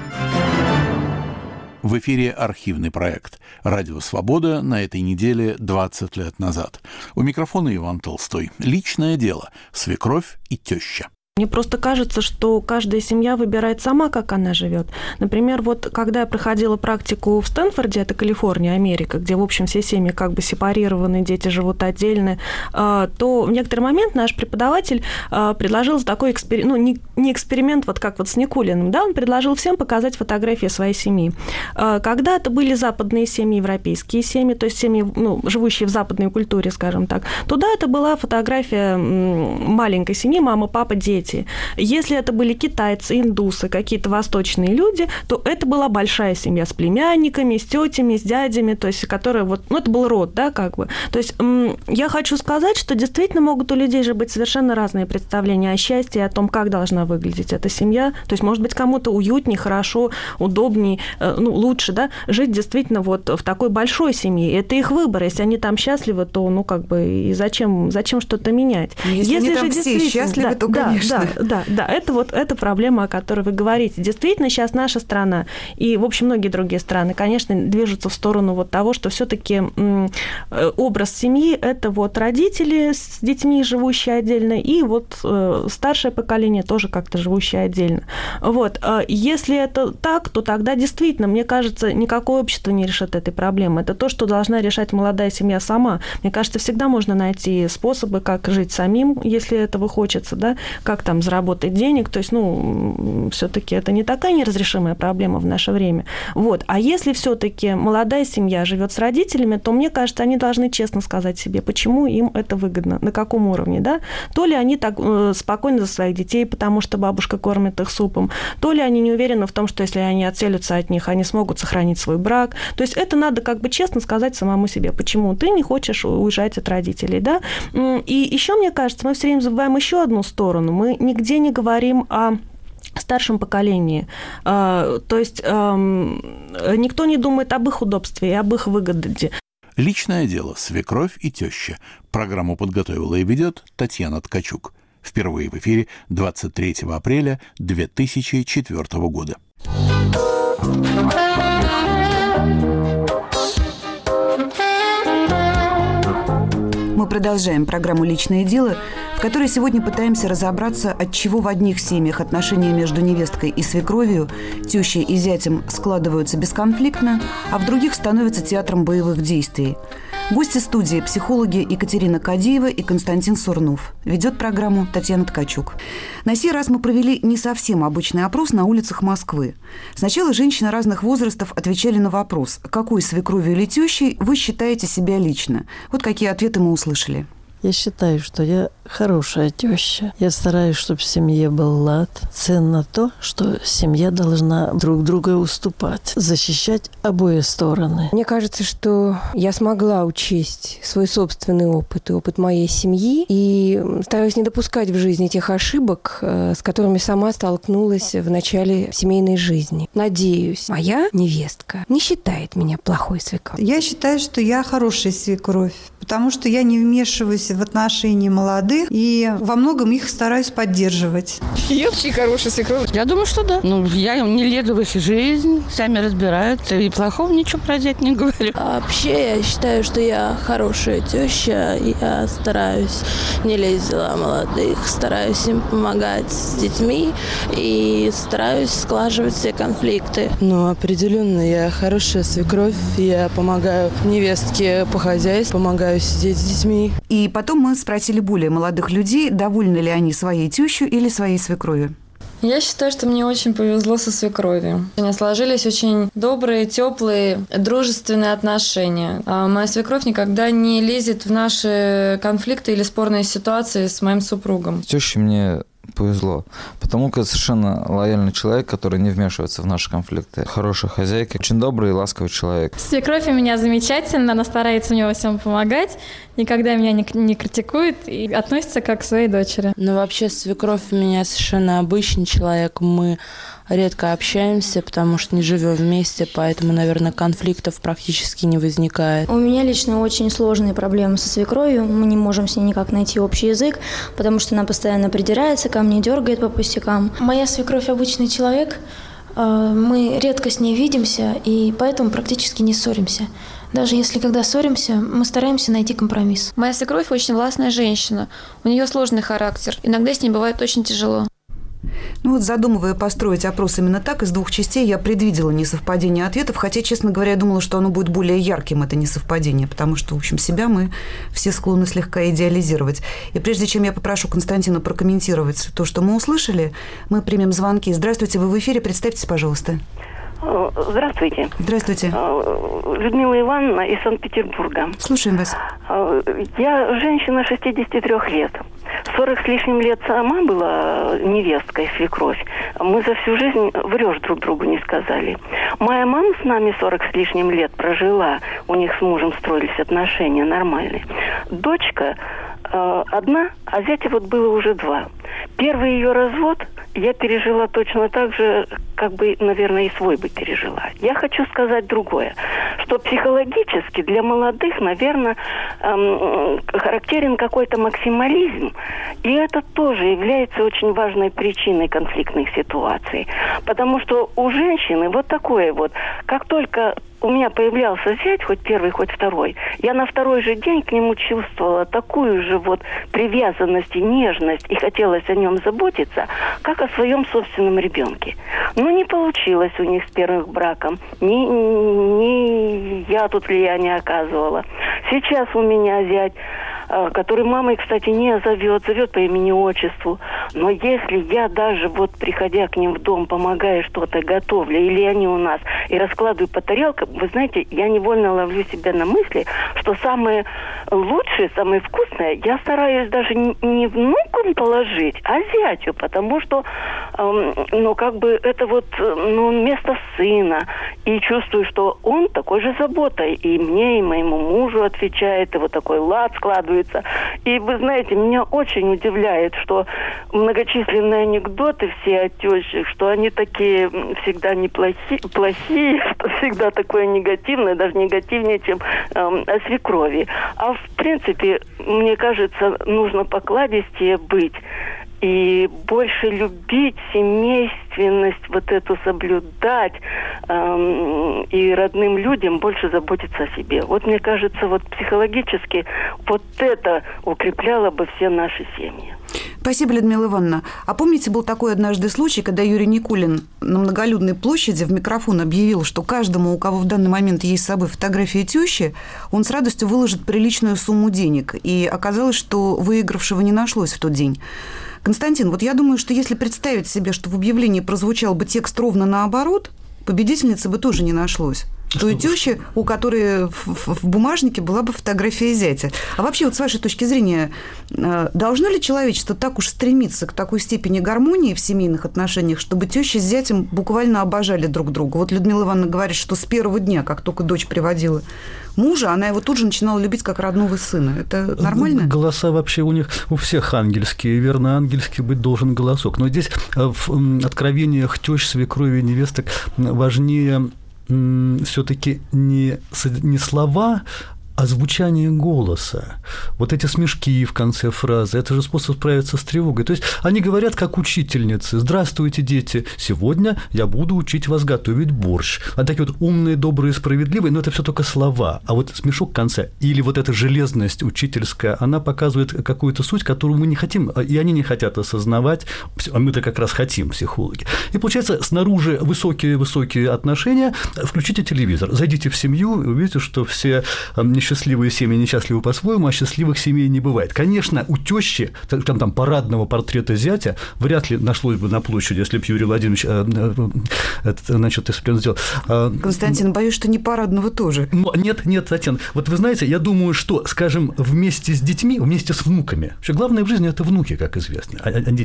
В эфире архивный проект «Радио Свобода» на этой неделе двадцать лет назад. У микрофона Иван Толстой. Личное дело. Свекровь и теща. Мне просто кажется, что каждая семья выбирает сама, как она живет. Например, вот когда я проходила практику в Стэнфорде, это Калифорния, Америка, где, в общем, все семьи как бы сепарированы, дети живут отдельно, то в некоторый момент наш преподаватель предложил такой эксперимент, ну, не, не эксперимент, вот как вот с Никулиным, да, он предложил всем показать фотографии своей семьи. Когда-то были западные семьи, европейские семьи, то есть семьи, ну, живущие в западной культуре, скажем так. Туда это была фотография маленькой семьи, мама, папа, дети. Если это были китайцы, индусы, какие-то восточные люди, то это была большая семья с племянниками, с тетями, с дядями, то есть, которая вот, ну, это был род, да, как бы. То есть я хочу сказать, что действительно могут у людей же быть совершенно разные представления о счастье, о том, как должна выглядеть эта семья. То есть, может быть, кому-то уютнее, хорошо, удобнее, ну, лучше, да, жить действительно вот в такой большой семье. Это их выбор. Если они там счастливы, то, ну, как бы, и зачем, зачем что-то менять? Если, Если они там все счастливы, да, то, да, конечно. Да, да, да, это вот эта проблема, о которой вы говорите. Действительно, сейчас наша страна и, в общем, многие другие страны, конечно, движутся в сторону вот того, что все-таки образ семьи – это вот родители с детьми, живущие отдельно, и вот старшее поколение тоже как-то живущее отдельно. Вот. Если это так, то тогда действительно, мне кажется, никакое общество не решит этой проблемы. Это то, что должна решать молодая семья сама. Мне кажется, всегда можно найти способы, как жить самим, если этого хочется, да, как там заработать денег, то есть, ну, все-таки это не такая неразрешимая проблема в наше время. Вот. А если все-таки молодая семья живет с родителями, то, мне кажется, они должны честно сказать себе, почему им это выгодно, на каком уровне, да? То ли они так э, спокойны за своих детей, потому что бабушка кормит их супом, то ли они не уверены в том, что если они отселятся от них, они смогут сохранить свой брак. То есть это надо как бы честно сказать самому себе, почему ты не хочешь уезжать от родителей, да? И еще, мне кажется, мы все время забываем еще одну сторону. Мы нигде не говорим о старшем поколении. То есть никто не думает об их удобстве и об их выгоде. Личное дело. Свекровь и теща. Программу подготовила и ведет Татьяна Ткачук. Впервые в эфире двадцать третьего апреля две тысячи четвёртого года. Мы продолжаем программу «Личное дело», в которой сегодня пытаемся разобраться, от чего в одних семьях отношения между невесткой и свекровью, тещей и зятем складываются бесконфликтно, а в других становятся театром боевых действий. Гости студии – психологи Екатерина Кадиева и Константин Сурнов. Ведет программу Татьяна Ткачук. На сей раз мы провели не совсем обычный опрос на улицах Москвы. Сначала женщины разных возрастов отвечали на вопрос, какой свекровью или тещей вы считаете себя лично. Вот какие ответы мы услышали. Я считаю, что я хорошая теща. Я стараюсь, чтобы в семье был лад. Ценно то, что семья должна друг друга уступать, защищать обе стороны. Мне кажется, что я смогла учесть свой собственный опыт и опыт моей семьи и стараюсь не допускать в жизни тех ошибок, с которыми сама столкнулась в начале семейной жизни. Надеюсь, моя невестка не считает меня плохой свекровью. Я считаю, что я хорошая свекровь, потому что я не вмешиваюсь в отношения молодых и во многом их стараюсь поддерживать. Я вообще хорошая свекровь. Я думаю, что да. Ну, я не лезу в их жизнь, сами разбираются, и плохого ничего про зять не говорю. А вообще, я считаю, что я хорошая теща, я стараюсь не лезть в дела молодых, стараюсь им помогать с детьми и стараюсь сглаживать все конфликты. Ну, определенно, я хорошая свекровь, я помогаю невестке по хозяйству, помогаю сидеть с детьми. И потом мы спросили более молодых людей, довольны ли они своей тещей или своей свекровью. Я считаю, что мне очень повезло со свекровью. У меня сложились очень добрые, теплые, дружественные отношения. А моя свекровь никогда не лезет в наши конфликты или спорные ситуации с моим супругом. Теща мне повезло, потому как совершенно лояльный человек, который не вмешивается в наши конфликты. Хорошая хозяйка, очень добрый и ласковый человек. Свекровь у меня замечательная, она старается мне во всем помогать, никогда меня не, не критикует и относится как к своей дочери. Но вообще свекровь у меня совершенно обычный человек, мы редко общаемся, потому что не живем вместе, поэтому, наверное, конфликтов практически не возникает. У меня лично очень сложные проблемы со свекровью. Мы не можем с ней никак найти общий язык, потому что она постоянно придирается ко мне, дергает по пустякам. Моя свекровь обычный человек. Мы редко с ней видимся, и поэтому практически не ссоримся. Даже если когда ссоримся, мы стараемся найти компромисс. Моя свекровь очень властная женщина. У нее сложный характер. Иногда с ней бывает очень тяжело. Ну вот, задумывая построить опрос именно так, из двух частей, я предвидела несовпадение ответов, хотя, честно говоря, я думала, что оно будет более ярким, это несовпадение, потому что, в общем, себя мы все склонны слегка идеализировать. И прежде чем я попрошу Константина прокомментировать то, что мы услышали, мы примем звонки. Здравствуйте, вы в эфире, представьтесь, пожалуйста. Здравствуйте. Здравствуйте. Людмила Ивановна из Санкт-Петербурга. Слушаем вас. Я женщина шестидесяти трёх лет. сорок с лишним лет сама была невесткой, свекровь. Мы за всю жизнь врёшь друг другу не сказали. Моя мама с нами сорок с лишним лет прожила. У них с мужем строились отношения нормальные. Дочка э, одна, а зятя вот было уже два. Первый ее развод я пережила точно так же, как бы, наверное, и свой бы пережила. Я хочу сказать другое, что психологически для молодых, наверное, эм, характерен какой-то максимализм, и это тоже является очень важной причиной конфликтных ситуаций. Потому что у женщины вот такое вот, как только у меня появлялся зять, хоть первый, хоть второй, я на второй же день к нему чувствовала такую же вот привязанность и нежность, и хотелось о нем заботиться, как о своем собственном ребенке. Но не получилось у них с первым браком. Ни, ни я тут влияния оказывала. Сейчас у меня зять, который мамой, кстати, не зовет, зовет по имени-отчеству. Но если я даже вот, приходя к ним в дом, помогая что-то, готовлю, или они у нас, и раскладываю по тарелкам, вы знаете, я невольно ловлю себя на мысли, что самое лучшее, самое вкусное я стараюсь даже не внукам положить, а зятю, потому что, эм, ну, как бы это вот, ну, место сына. И чувствую, что он такой же заботой и мне, и моему мужу отвечает, и вот такой лад складывается. И вы знаете, меня очень удивляет, что многочисленные анекдоты все о тещах, что они такие всегда неплохие, плохие, что всегда такое негативное, даже негативнее, чем эм, о свекрови. А в принципе, мне кажется, нужно покладистее быть и больше любить, семейственность вот эту соблюдать, эм, и родным людям больше заботиться о себе. Вот мне кажется, вот психологически вот это укрепляло бы все наши семьи. Спасибо, Людмила Ивановна. А помните, был такой однажды случай, когда Юрий Никулин на многолюдной площади в микрофон объявил, что каждому, у кого в данный момент есть с собой фотография тещи, он с радостью выложит приличную сумму денег. И оказалось, что выигравшего не нашлось в тот день. Константин, вот я думаю, что если представить себе, что в объявлении прозвучал бы текст ровно наоборот, победительницы бы тоже не нашлось. той тещи, у которой в, в бумажнике была бы фотография зятя. А вообще, вот с вашей точки зрения, должно ли человечество так уж стремиться к такой степени гармонии в семейных отношениях, чтобы теща с зятем буквально обожали друг друга? Вот Людмила Ивановна говорит, что с первого дня, как только дочь приводила мужа, она его тут же начинала любить как родного сына. Это нормально? Голоса вообще у них у всех ангельские. Верно, ангельский быть должен голосок. Но здесь в откровениях тещ, свекрови и невесток важнее все-таки не, не слова, а звучание голоса. Вот эти смешки в конце фразы, это же способ справиться с тревогой. То есть они говорят как учительницы: «Здравствуйте, дети, сегодня я буду учить вас готовить борщ». А такие вот умные, добрые, справедливые, но это все только слова. А вот смешок в конце или вот эта железность учительская, она показывает какую-то суть, которую мы не хотим, и они не хотят осознавать, а мы-то как раз хотим, психологи. И получается, снаружи высокие-высокие отношения, включите телевизор, зайдите в семью и увидите, что все счастливые семьи несчастливы по-своему, а счастливых семей не бывает. Конечно, у тещи, там, там парадного портрета зятя вряд ли нашлось бы на площади, если бы Юрий Владимирович э, э, это, значит, если бы он сделал. Константин, боюсь, что не парадного тоже. Нет, нет, Татьяна. Вот вы знаете, я думаю, что, скажем, вместе с детьми, вместе с внуками, вообще главное в жизни – это внуки, как известно.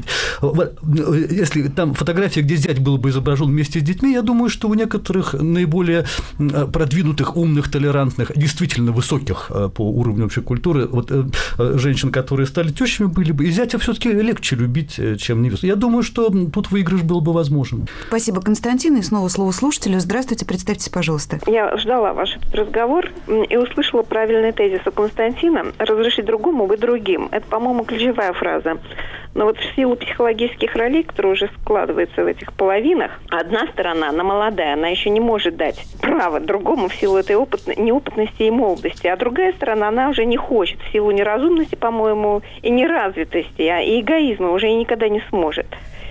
Если там фотография, где зять был бы изображен вместе с детьми, я думаю, что у некоторых наиболее продвинутых, умных, толерантных, действительно высоких по уровню общей культуры вот, женщин, которые стали тещами, были бы, и зятя все-таки легче любить, чем невесту. Я думаю, что тут выигрыш был бы возможен. Спасибо, Константин. И снова слово слушателю. Здравствуйте, представьтесь, пожалуйста. Я ждала ваш этот разговор и услышала правильный тезис у Константина: разрешить другому быть другим. Это, по-моему, ключевая фраза. Но вот в силу психологических ролей, которые уже складываются в этих половинах, одна сторона, она молодая, она еще не может дать право другому в силу этой опытной, неопытности и молодости, а другая сторона, она уже не хочет в силу неразумности, по-моему, и неразвитости, а и эгоизма уже и никогда не сможет.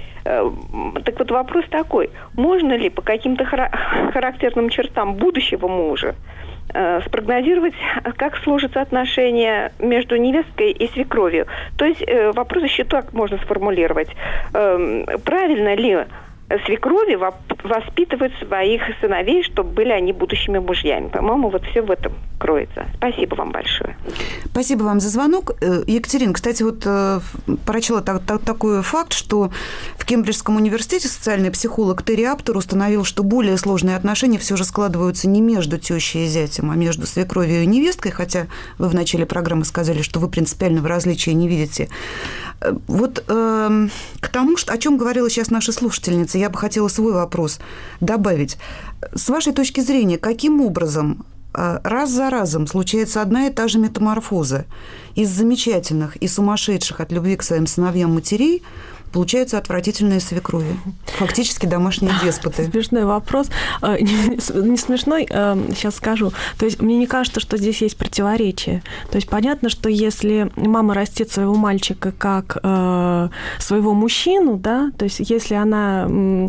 Так вот вопрос такой: можно ли по каким-то характерным чертам будущего мужа спрогнозировать, как сложатся отношения между невесткой и свекровью? То есть вопрос еще так можно сформулировать: правильно ли свекрови воспитывают своих сыновей, чтобы были они будущими мужьями? По-моему, вот все в этом кроется. Спасибо вам большое. Спасибо вам за звонок. Екатерина, кстати, вот прочла так, так, такой факт, что в Кембриджском университете социальный психолог Терри Аптер установил, что более сложные отношения все же складываются не между тещей и зятем, а между свекровью и невесткой, хотя вы в начале программы сказали, что вы принципиального различия не видите. Вот э, к тому, что, о чем говорила сейчас наша слушательница, я бы хотела свой вопрос добавить. С вашей точки зрения, каким образом раз за разом случается одна и та же метаморфоза? Из замечательных и сумасшедших от любви к своим сыновьям матерей получаются отвратительные свекрови, фактически домашние деспоты. Смешной вопрос. Не смешной, сейчас скажу. То есть мне не кажется, что здесь есть противоречие. То есть понятно, что если мама растит своего мальчика как своего мужчину, да, то есть если она...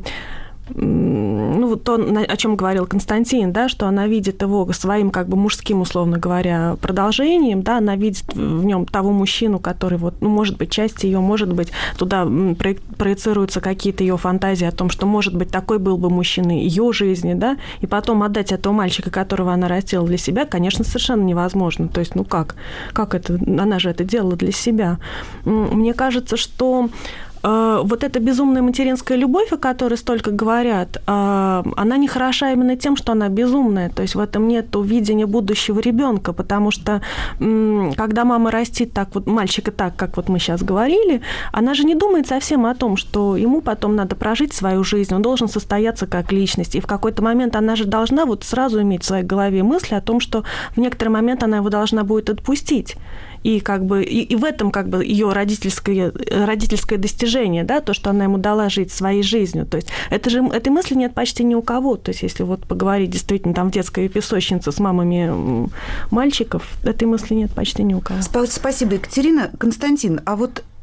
Ну, вот то, о чем говорил Константин, да, что она видит его своим, как бы, мужским, условно говоря, продолжением, да, она видит в нем того мужчину, который, вот, ну, может быть, часть ее, может быть, туда проецируются какие-то ее фантазии о том, что, может быть, такой был бы мужчина ее жизни, да, и потом отдать этого мальчика, которого она растила для себя, конечно, совершенно невозможно. То есть, ну как? Как это? Она же это делала для себя. Мне кажется, что вот эта безумная материнская любовь, о которой столько говорят, она не хороша именно тем, что она безумная. То есть в этом нет видения будущего ребенка, потому что когда мама растит так вот мальчика так, как вот мы сейчас говорили, она же не думает совсем о том, что ему потом надо прожить свою жизнь, он должен состояться как личность. И в какой-то момент она же должна вот сразу иметь в своей голове мысли о том, что в некоторый момент она его должна будет отпустить. И, как бы, и, и в этом как бы ее родительское, родительское достижение, да, то, что она ему дала жить своей жизнью. То есть это же, этой мысли нет почти ни у кого. То есть если вот поговорить действительно там в детской песочнице с мамами мальчиков, этой мысли нет почти ни у кого. Спасибо, Екатерина. Константин, а вот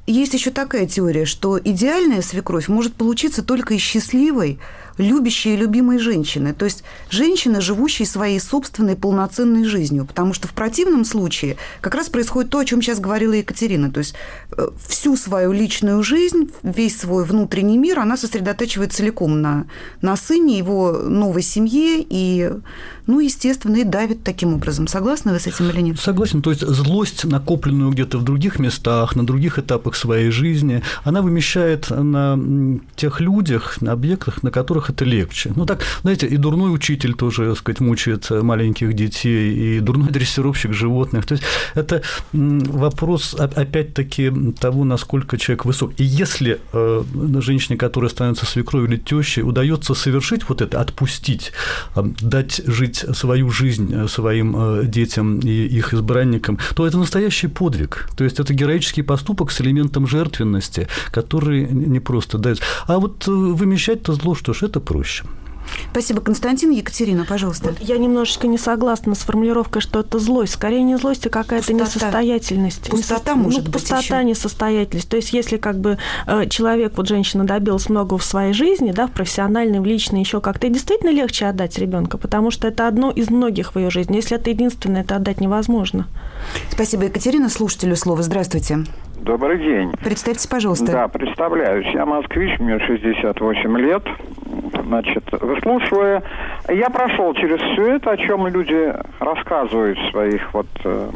есть еще такая теория, что идеальная свекровь может получиться только из счастливой, любящей и любимой женщины. То есть женщины, живущей своей собственной полноценной жизнью. Потому что в противном случае как раз происходит то, о чем сейчас говорила Екатерина. То есть всю свою личную жизнь, весь свой внутренний мир она сосредотачивает целиком на, на сыне, его новой семье и, ну, естественно, и давит таким образом. Согласны вы с этим или нет? Согласен. То есть злость, накопленную где-то в других местах, на других этапах своей жизни, она вымещает на тех людях, на объектах, на которых это легче. Ну так, знаете, и дурной учитель тоже, так сказать, мучает маленьких детей, и дурной дрессировщик животных. То есть это вопрос, опять-таки, того, насколько человек высок. И если э, женщине, которая становится свекровью или тещей, удается совершить вот это, отпустить, э, дать жить свою жизнь своим э, детям и их избранникам, то это настоящий подвиг. То есть это героический поступок с элементом жертвенности, который не просто дается. А вот вымещать-то зло, что ж, это проще. Спасибо, Константин. Екатерина, пожалуйста. Вот я немножечко не согласна с формулировкой, что это злость. Скорее не злость, а какая-то пустота. Несостоятельность. Пустота, Несо... может ну, быть, пустота, еще. Несостоятельность. То есть если как бы человек, вот женщина добилась много в своей жизни, да, в профессиональной, в личной, еще как-то, и действительно легче отдать ребенка, потому что это одно из многих в ее жизни. Если это единственное, это отдать невозможно. Спасибо, Екатерина. Слушателю слово. Здравствуйте. Добрый день. Представьтесь, пожалуйста. Да, представляюсь. Я москвич, мне шестьдесят восемь лет. Значит, выслушивая, я прошел через все это, о чем люди рассказывают в своих вот э,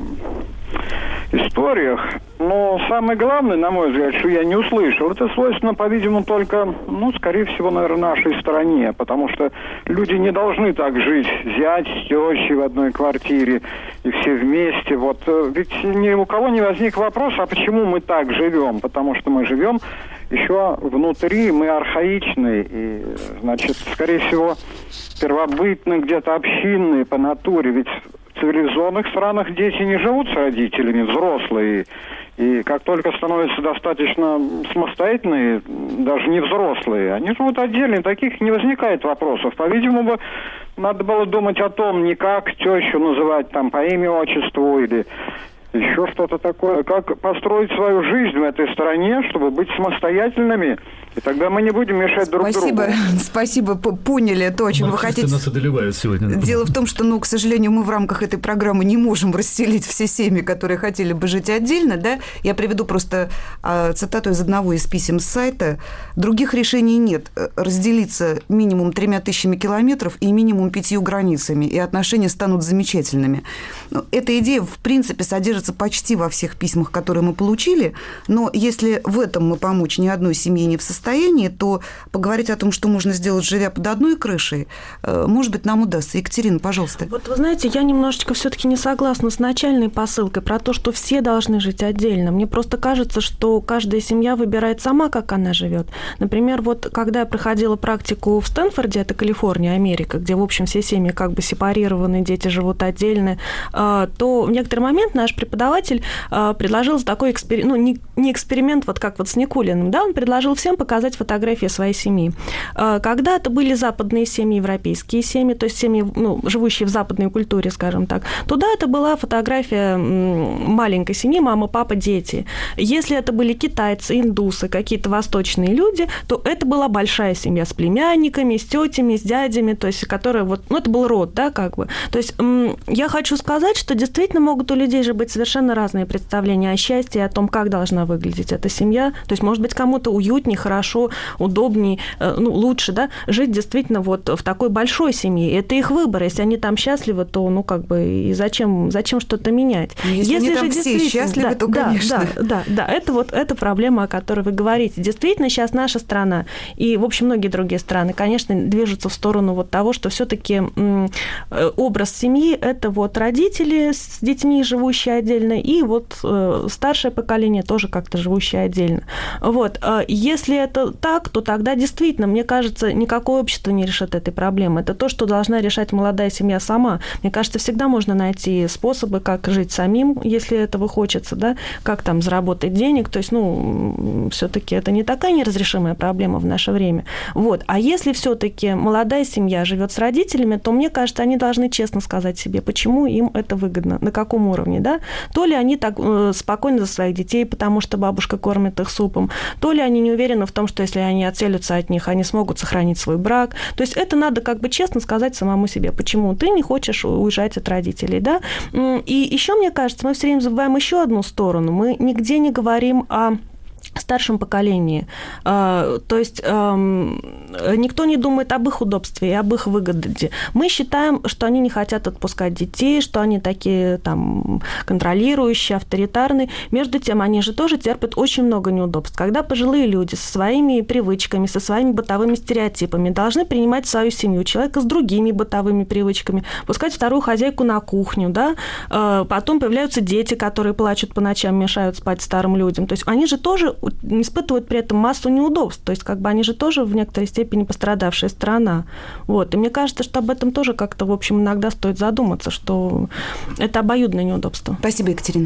историях. Но самое главное, на мой взгляд, что я не услышал, это свойственно, по-видимому, только, ну, скорее всего, наверное, нашей стране, потому что люди не должны так жить, зять с тещей в одной квартире и все вместе. Вот ведь ни у кого не возник вопрос, а почему мы так живем? Потому что мы живем еще внутри, мы архаичные, и, значит, скорее всего, первобытные, где-то общинные по натуре, ведь в цивилизованных странах дети не живут с родителями, взрослые. И как только становятся достаточно самостоятельные, даже не взрослые, они живут отдельно, и таких не возникает вопросов. По-видимому, надо было думать о том, не как тещу называть там по имени-отчеству или еще что-то такое, как построить свою жизнь в этой стране, чтобы быть самостоятельными, и тогда мы не будем мешать друг Спасибо. другу. Спасибо, поняли то, о чем вы хотите. Нас одолевают сегодня. Дело в том, что, ну, к сожалению, мы в рамках этой программы не можем расселить все семьи, которые хотели бы жить отдельно, да. Я приведу просто а, цитату из одного из писем с сайта. Других решений нет. Разделиться минимум тремя тысячами километров и минимум пятью границами, и отношения станут замечательными. Эта идея, в принципе, содержится почти во всех письмах, которые мы получили, но если в этом мы помочь ни одной семье не в состоянии, то поговорить о том, что можно сделать, живя под одной крышей, может быть, нам удастся. Екатерина, пожалуйста. Вот вы знаете, я немножечко все-таки не согласна с начальной посылкой про то, что все должны жить отдельно. Мне просто кажется, что каждая семья выбирает сама, как она живет. Например, вот когда я проходила практику в Стэнфорде, это Калифорния, Америка, где, в общем, все семьи как бы сепарированы, дети живут отдельно, то в некоторый момент наш преподаватель предложил такой эксперимент, ну, не, не эксперимент, вот как вот с Никулиным, да, он предложил всем показать фотографии своей семьи. Когда-то были западные семьи, европейские семьи, то есть семьи, ну, живущие в западной культуре, скажем так. Туда это была фотография маленькой семьи, мама, папа, дети. Если это были китайцы, индусы, какие-то восточные люди, то это была большая семья с племянниками, с тетями, с дядями, то есть, которая вот, ну, это был род, да, как бы. То есть я хочу сказать, что действительно могут у людей же быть совершенно разные представления о счастье, о том, как должна выглядеть эта семья. То есть, может быть, кому-то уютнее, хорошо, удобнее, ну, лучше, да, жить действительно вот в такой большой семье. Это их выбор. Если они там счастливы, то, ну, как бы, и зачем, зачем что-то менять? Если, Если они там все счастливы, да, то, да, конечно. Да, да, да, это вот эта проблема, о которой вы говорите. Действительно, сейчас наша страна и, в общем, многие другие страны, конечно, движутся в сторону вот того, что все-таки образ семьи – это вот родители с детьми, живущие отдельно, и вот старшее поколение тоже как-то живущее отдельно. Вот. Если это так, то тогда действительно, мне кажется, никакое общество не решит этой проблемы. Это то, что должна решать молодая семья сама. Мне кажется, всегда можно найти способы, как жить самим, если этого хочется, да, как там заработать денег. То есть, ну, все-таки это не такая неразрешимая проблема в наше время. Вот. А если все-таки молодая семья живет с родителями, то, мне кажется, они должны честно сказать себе, почему им это выгодно, на каком уровне, да. То ли они так э, спокойны за своих детей, потому что бабушка кормит их супом, то ли они не уверены в том, что если они отселятся от них, они смогут сохранить свой брак. То есть это надо как бы честно сказать самому себе, почему ты не хочешь уезжать от родителей, да. И еще, мне кажется, мы все время забываем еще одну сторону. Мы нигде не говорим о старшем поколении. То есть никто не думает об их удобстве и об их выгоде. Мы считаем, что они не хотят отпускать детей, что они такие там контролирующие, авторитарные. Между тем, они же тоже терпят очень много неудобств. Когда пожилые люди со своими привычками, со своими бытовыми стереотипами должны принимать свою семью, человека с другими бытовыми привычками, пускать вторую хозяйку на кухню, да? Потом появляются дети, которые плачут по ночам, мешают спать старым людям. То есть они же тоже испытывают при этом массу неудобств. То есть как бы они же тоже в некоторой степени пострадавшая сторона. Вот. И мне кажется, что об этом тоже как-то, в общем, иногда стоит задуматься, что это обоюдное неудобство. Спасибо, Екатерина.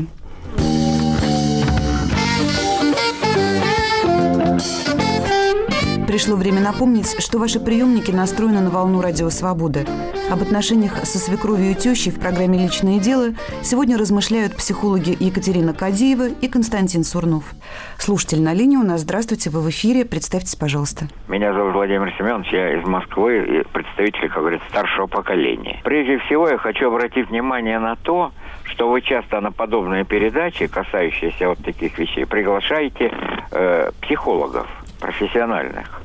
Пришло время напомнить, что ваши приемники настроены на волну Радио Свобода. Об отношениях со свекровью и тещей в программе «Личное дело» сегодня размышляют психологи Екатерина Кадиева и Константин Сурнов. Слушатель на линии у нас. Здравствуйте, вы в эфире. Представьтесь, пожалуйста. Меня зовут Владимир Семенович, я из Москвы и представитель, как говорится, старшего поколения. Прежде всего, я хочу обратить внимание на то, что вы часто на подобные передачи, касающиеся вот таких вещей, приглашаете э, психологов профессиональных.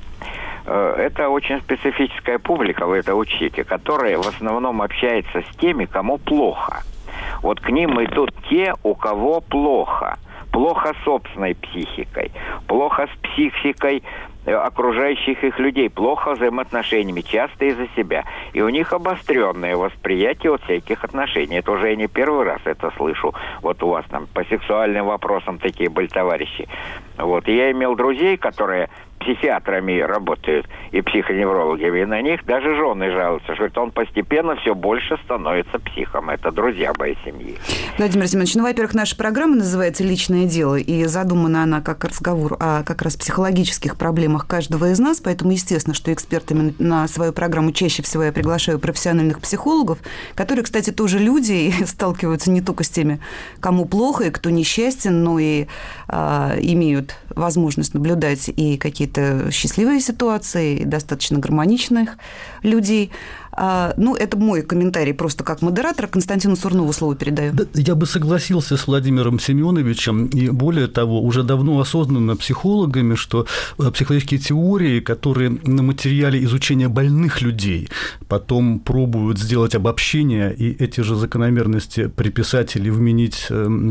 Это очень специфическая публика, вы это учите, которая в основном общается с теми, кому плохо. Вот к ним идут те, у кого плохо. Плохо с собственной психикой, плохо с психикой окружающих их людей, плохо взаимоотношениями, часто из-за себя. И у них обостренное восприятие вот всяких отношений. Это уже я не первый раз это слышу. Вот у вас там по сексуальным вопросам такие были товарищи. Вот. И я имел друзей, которые психиатрами работают и психоневрологами, и на них даже жены жалуются, что он постепенно все больше становится психом. Это друзья моей семьи. Владимир Семенович, ну, во-первых, наша программа называется «Личное дело», и задумана она как разговор о как раз психологических проблемах каждого из нас, поэтому естественно, что экспертами на свою программу чаще всего я приглашаю профессиональных психологов, которые, кстати, тоже люди и сталкиваются не только с теми, кому плохо и кто несчастен, но и а, имеют возможность наблюдать и какие-то счастливые ситуации, и достаточно гармоничных людей. Ну, это мой комментарий просто как модератора. Константину Сурнову слово передаю. Да, я бы согласился с Владимиром Семеновичем, и более того, уже давно осознанно психологами, что психологические теории, которые на материале изучения больных людей потом пробуют сделать обобщение и эти же закономерности приписать или вменить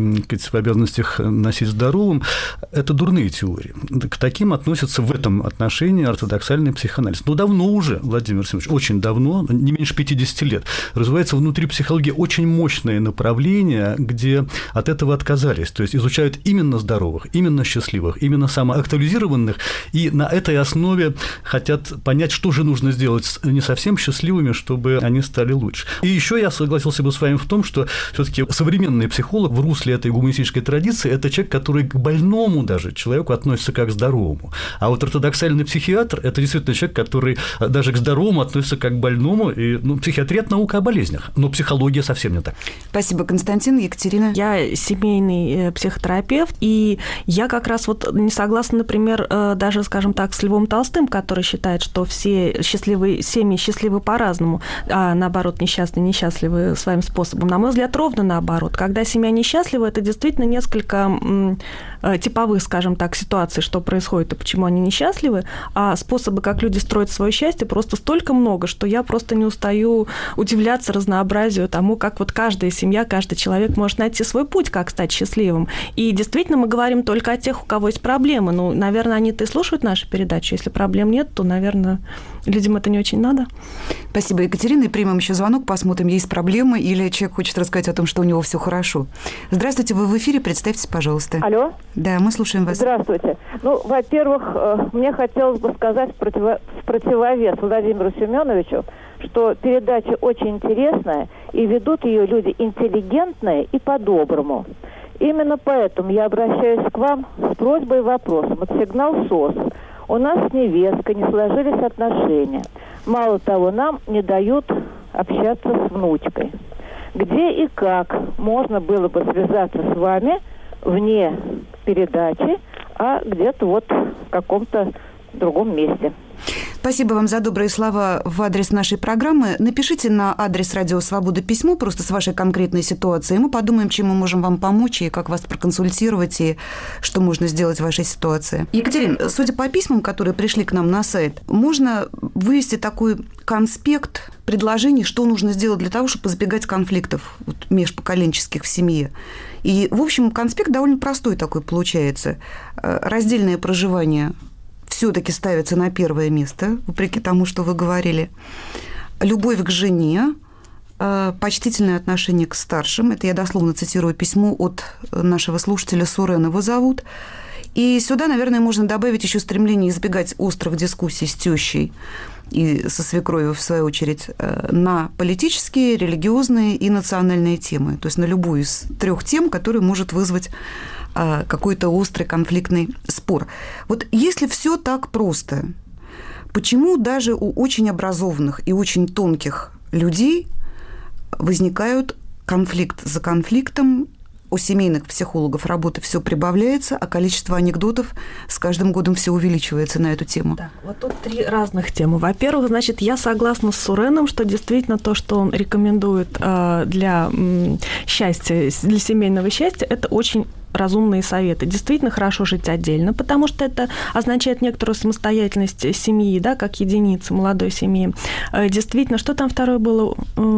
в обязанностях носить здоровым, это дурные теории. К таким относятся в этом отношении ортодоксальный психоанализ. Но давно уже, Владимир Семенович, очень давно, не меньше пятидесяти лет, развивается внутри психологии очень мощное направление, где от этого отказались. То есть изучают именно здоровых, именно счастливых, именно самоактуализированных, и на этой основе хотят понять, что же нужно сделать с не совсем счастливыми, чтобы они стали лучше. И еще я согласился бы с вами в том, что все-таки современный психолог в русле этой гуманистической традиции – это человек, который к больному даже человеку относится как к здоровому. А вот ортодоксальный психиатр – это действительно человек, который даже к здоровому относится как к больному. И, ну, психиатрия – это наука о болезнях, но психология совсем не так. Спасибо, Константин. Екатерина? Я семейный психотерапевт, и я как раз вот не согласна, например, даже, скажем так, с Львом Толстым, который считает, что все счастливые семьи счастливы по-разному, а наоборот, несчастные несчастливы своим способом. На мой взгляд, ровно наоборот. Когда семья несчастлива, это действительно несколько типовых, скажем так, ситуаций, что происходит и почему они несчастливы, а способы, как люди строят свое счастье, просто столько много, что я просто не устаю удивляться разнообразию тому, как вот каждая семья, каждый человек может найти свой путь, как стать счастливым. И действительно мы говорим только о тех, у кого есть проблемы. Ну, наверное, они-то и слушают нашу передачу. Если проблем нет, то, наверное, людям это не очень надо. Спасибо, Екатерина. И примем еще звонок, посмотрим, есть проблемы или человек хочет рассказать о том, что у него все хорошо. Здравствуйте, вы в эфире, представьтесь, пожалуйста. Алло. Да, мы слушаем вас. Здравствуйте. Ну, во-первых, мне хотелось бы сказать в, противо... в противовес Владимиру Семеновичу, что передача очень интересная, и ведут ее люди интеллигентные и по-доброму. Именно поэтому я обращаюсь к вам с просьбой и вопросом. Вот сигнал СОС. У нас с невесткой не сложились отношения. Мало того, нам не дают общаться с внучкой. где и как можно было бы связаться с вами вне передачи, а где-то вот в каком-то другом месте. Спасибо вам за добрые слова в адрес нашей программы. Напишите на адрес «Радио Свобода» письмо просто с вашей конкретной ситуацией. Мы подумаем, чем мы можем вам помочь и как вас проконсультировать, и что можно сделать в вашей ситуации. Екатерина, судя по письмам, которые пришли к нам на сайт, можно вывести такой конспект предложений, что нужно сделать для того, чтобы избегать конфликтов вот, межпоколенческих в семье. И, в общем, конспект довольно простой такой получается. Раздельное проживание все-таки ставится на первое место, вопреки тому, что вы говорили. Любовь к жене, почтительное отношение к старшим. Это я дословно цитирую письмо от нашего слушателя, Сурен его зовут. И сюда, наверное, можно добавить еще стремление избегать острых дискуссий с тещей и со свекровью, в свою очередь, на политические, религиозные и национальные темы. То есть на любую из трех тем, которая может вызвать какой-то острый конфликтный спор. Вот если все так просто, почему даже у очень образованных и очень тонких людей возникают конфликт за конфликтом? У семейных психологов работы все прибавляется, а количество анекдотов с каждым годом все увеличивается на эту тему. Да, вот тут три разных темы. Во-первых, значит, я согласна с Суреном, что действительно то, что он рекомендует для счастья, для семейного счастья, это очень разумные советы. Действительно хорошо жить отдельно, потому что это означает некоторую самостоятельность семьи, да, как единицы молодой семьи. Действительно, что там второе было?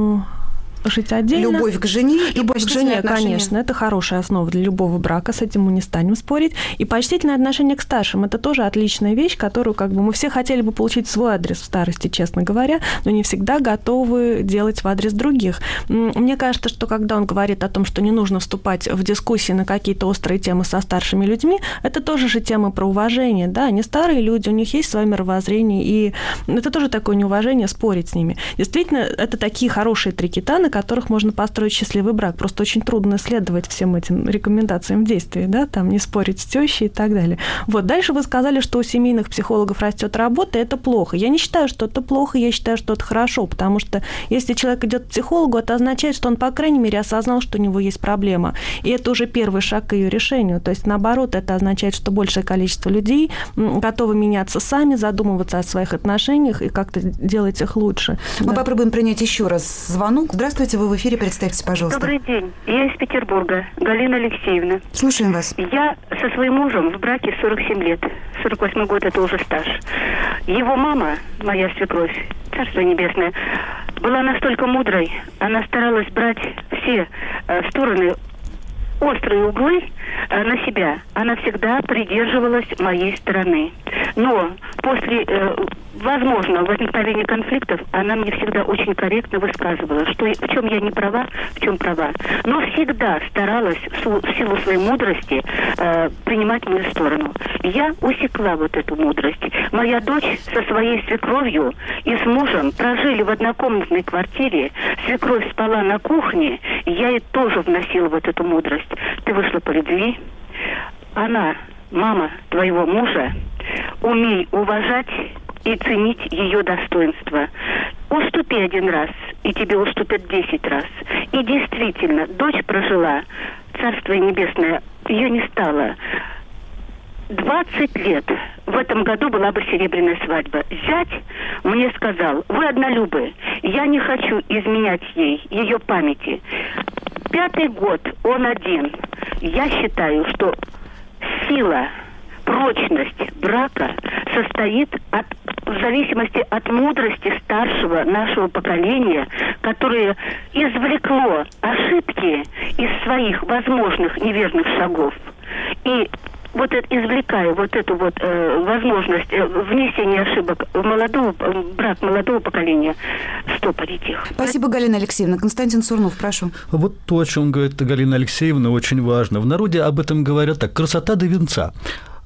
Жить отдельно. Любовь к жене и Любовь к жене, отношения. Конечно, это хорошая основа для любого брака, с этим мы не станем спорить. И почтительное отношение к старшим – это тоже отличная вещь, которую как бы мы все хотели бы получить свой адрес в старости, честно говоря, но не всегда готовы делать в адрес других. Мне кажется, что когда он говорит о том, что не нужно вступать в дискуссии на какие-то острые темы со старшими людьми, это тоже же тема про уважение. Да? Они старые люди, у них есть свое мировоззрение, и это тоже такое неуважение спорить с ними. Действительно, это такие хорошие трикита, на которых можно построить счастливый брак. Просто очень трудно следовать всем этим рекомендациям в действии, да, там не спорить с тещей и так далее. Вот, дальше вы сказали, что у семейных психологов растет работа, и это плохо. Я не считаю, что это плохо, я считаю, что это хорошо, потому что если человек идет к психологу, это означает, что он, по крайней мере, осознал, что у него есть проблема. И это уже первый шаг к ее решению. То есть, наоборот, это означает, что большее количество людей готовы меняться сами, задумываться о своих отношениях и как-то делать их лучше. Мы да. попробуем принять еще раз звонок. Здравствуйте. Вы в эфире, представьте, пожалуйста. Добрый день. Я из Петербурга, Галина Алексеевна. Слушаем вас. Я со своим мужем в браке сорок семь лет. сорок восьмой год – это уже стаж. Его мама, моя свекровь, Царство Небесное, была настолько мудрой, она старалась брать все э, стороны, острые углы э, на себя. Она всегда придерживалась моей стороны. Но после, э, возможно, возникновения конфликтов, она мне всегда очень корректно высказывала, что в чем я не права, в чем права. Но всегда старалась в силу своей мудрости э, принимать мою сторону. Я усекла вот эту мудрость. Моя дочь со своей свекровью и с мужем прожили в однокомнатной квартире. Свекровь спала на кухне, я ей тоже вносила вот эту мудрость. Ты вышла по любви. Она, мама твоего мужа, умей уважать и ценить ее достоинство. Уступи один раз, и тебе уступят десять раз. И действительно, дочь прожила, Царство Небесное, ее не стало. двадцать лет. В этом году была бы серебряная свадьба. Зять мне сказал: вы однолюбы, я не хочу изменять ей, ее памяти. Пятый год он один. Я считаю, что сила, прочность брака состоит от, в зависимости от мудрости старшего нашего поколения, которое извлекло ошибки из своих возможных неверных шагов. И вот это, извлекая вот эту вот э, возможность э, внесения ошибок в молодого, э, брак молодого поколения, стопорить их. Спасибо, Галина Алексеевна. Константин Сурнов, прошу. Вот то, о чем говорит Галина Алексеевна, очень важно. В народе об этом говорят так: красота до венца.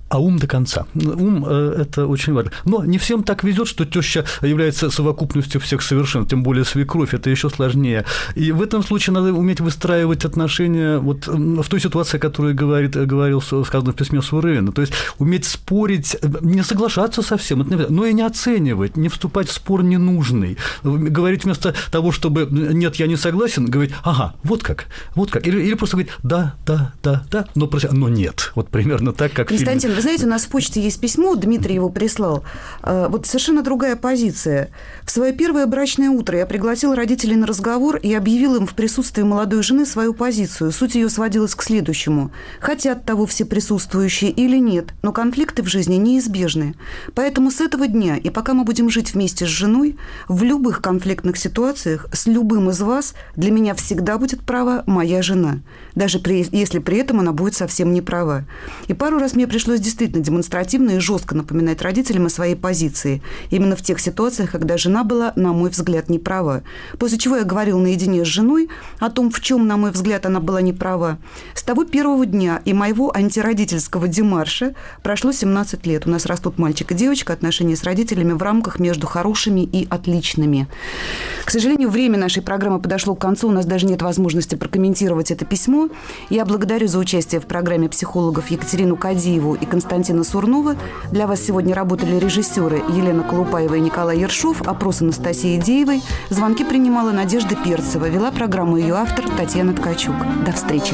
а ум до конца. Ум – это очень важно. Но не всем так везет, что теща является совокупностью всех совершенств, тем более свекровь, это еще сложнее. И в этом случае надо уметь выстраивать отношения вот в той ситуации, о которой говорит, говорил, сказано в письме Суровина. То есть уметь спорить, не соглашаться со всем, но и не оценивать, не вступать в спор ненужный. Говорить вместо того, чтобы «нет, я не согласен», говорить «ага, вот как, вот как». Или, или просто говорить «да, да, да, да», но, но нет. Вот примерно так, как в фильме. Вы знаете, у нас в почте есть письмо, Дмитрий его прислал. Вот совершенно другая позиция. В свое первое брачное утро я пригласил родителей на разговор и объявил им в присутствии молодой жены свою позицию. Суть ее сводилась к следующему. Хотят того все присутствующие или нет, но конфликты в жизни неизбежны. Поэтому с этого дня, и пока мы будем жить вместе с женой, в любых конфликтных ситуациях с любым из вас для меня всегда будет права моя жена, даже при, если при этом она будет совсем не права. И пару раз мне пришлось действительно демонстративно и жестко напоминать родителям о своей позиции, именно в тех ситуациях, когда жена была, на мой взгляд, не права. После чего я говорила наедине с женой о том, в чем, на мой взгляд, она была не права. С того первого дня и моего антиродительского демарша прошло семнадцать лет. У нас растут мальчик и девочка, отношения с родителями в рамках между хорошими и отличными. К сожалению, время нашей программы подошло к концу, у нас даже нет возможности прокомментировать это письмо. Я благодарю за участие в программе психологов Екатерину Кадиеву и Константина Сурнова. Для вас сегодня работали режиссеры Елена Колупаева и Николай Ершов, опрос Анастасии Деевой. Звонки принимала Надежда Перцева. Вела программу ее автор Татьяна Ткачук. До встречи.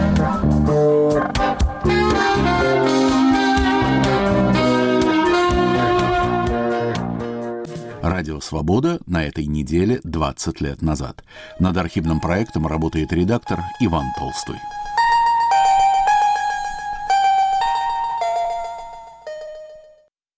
Радио «Свобода» на этой неделе двадцать лет назад. Над архивным проектом работает редактор Иван Толстой.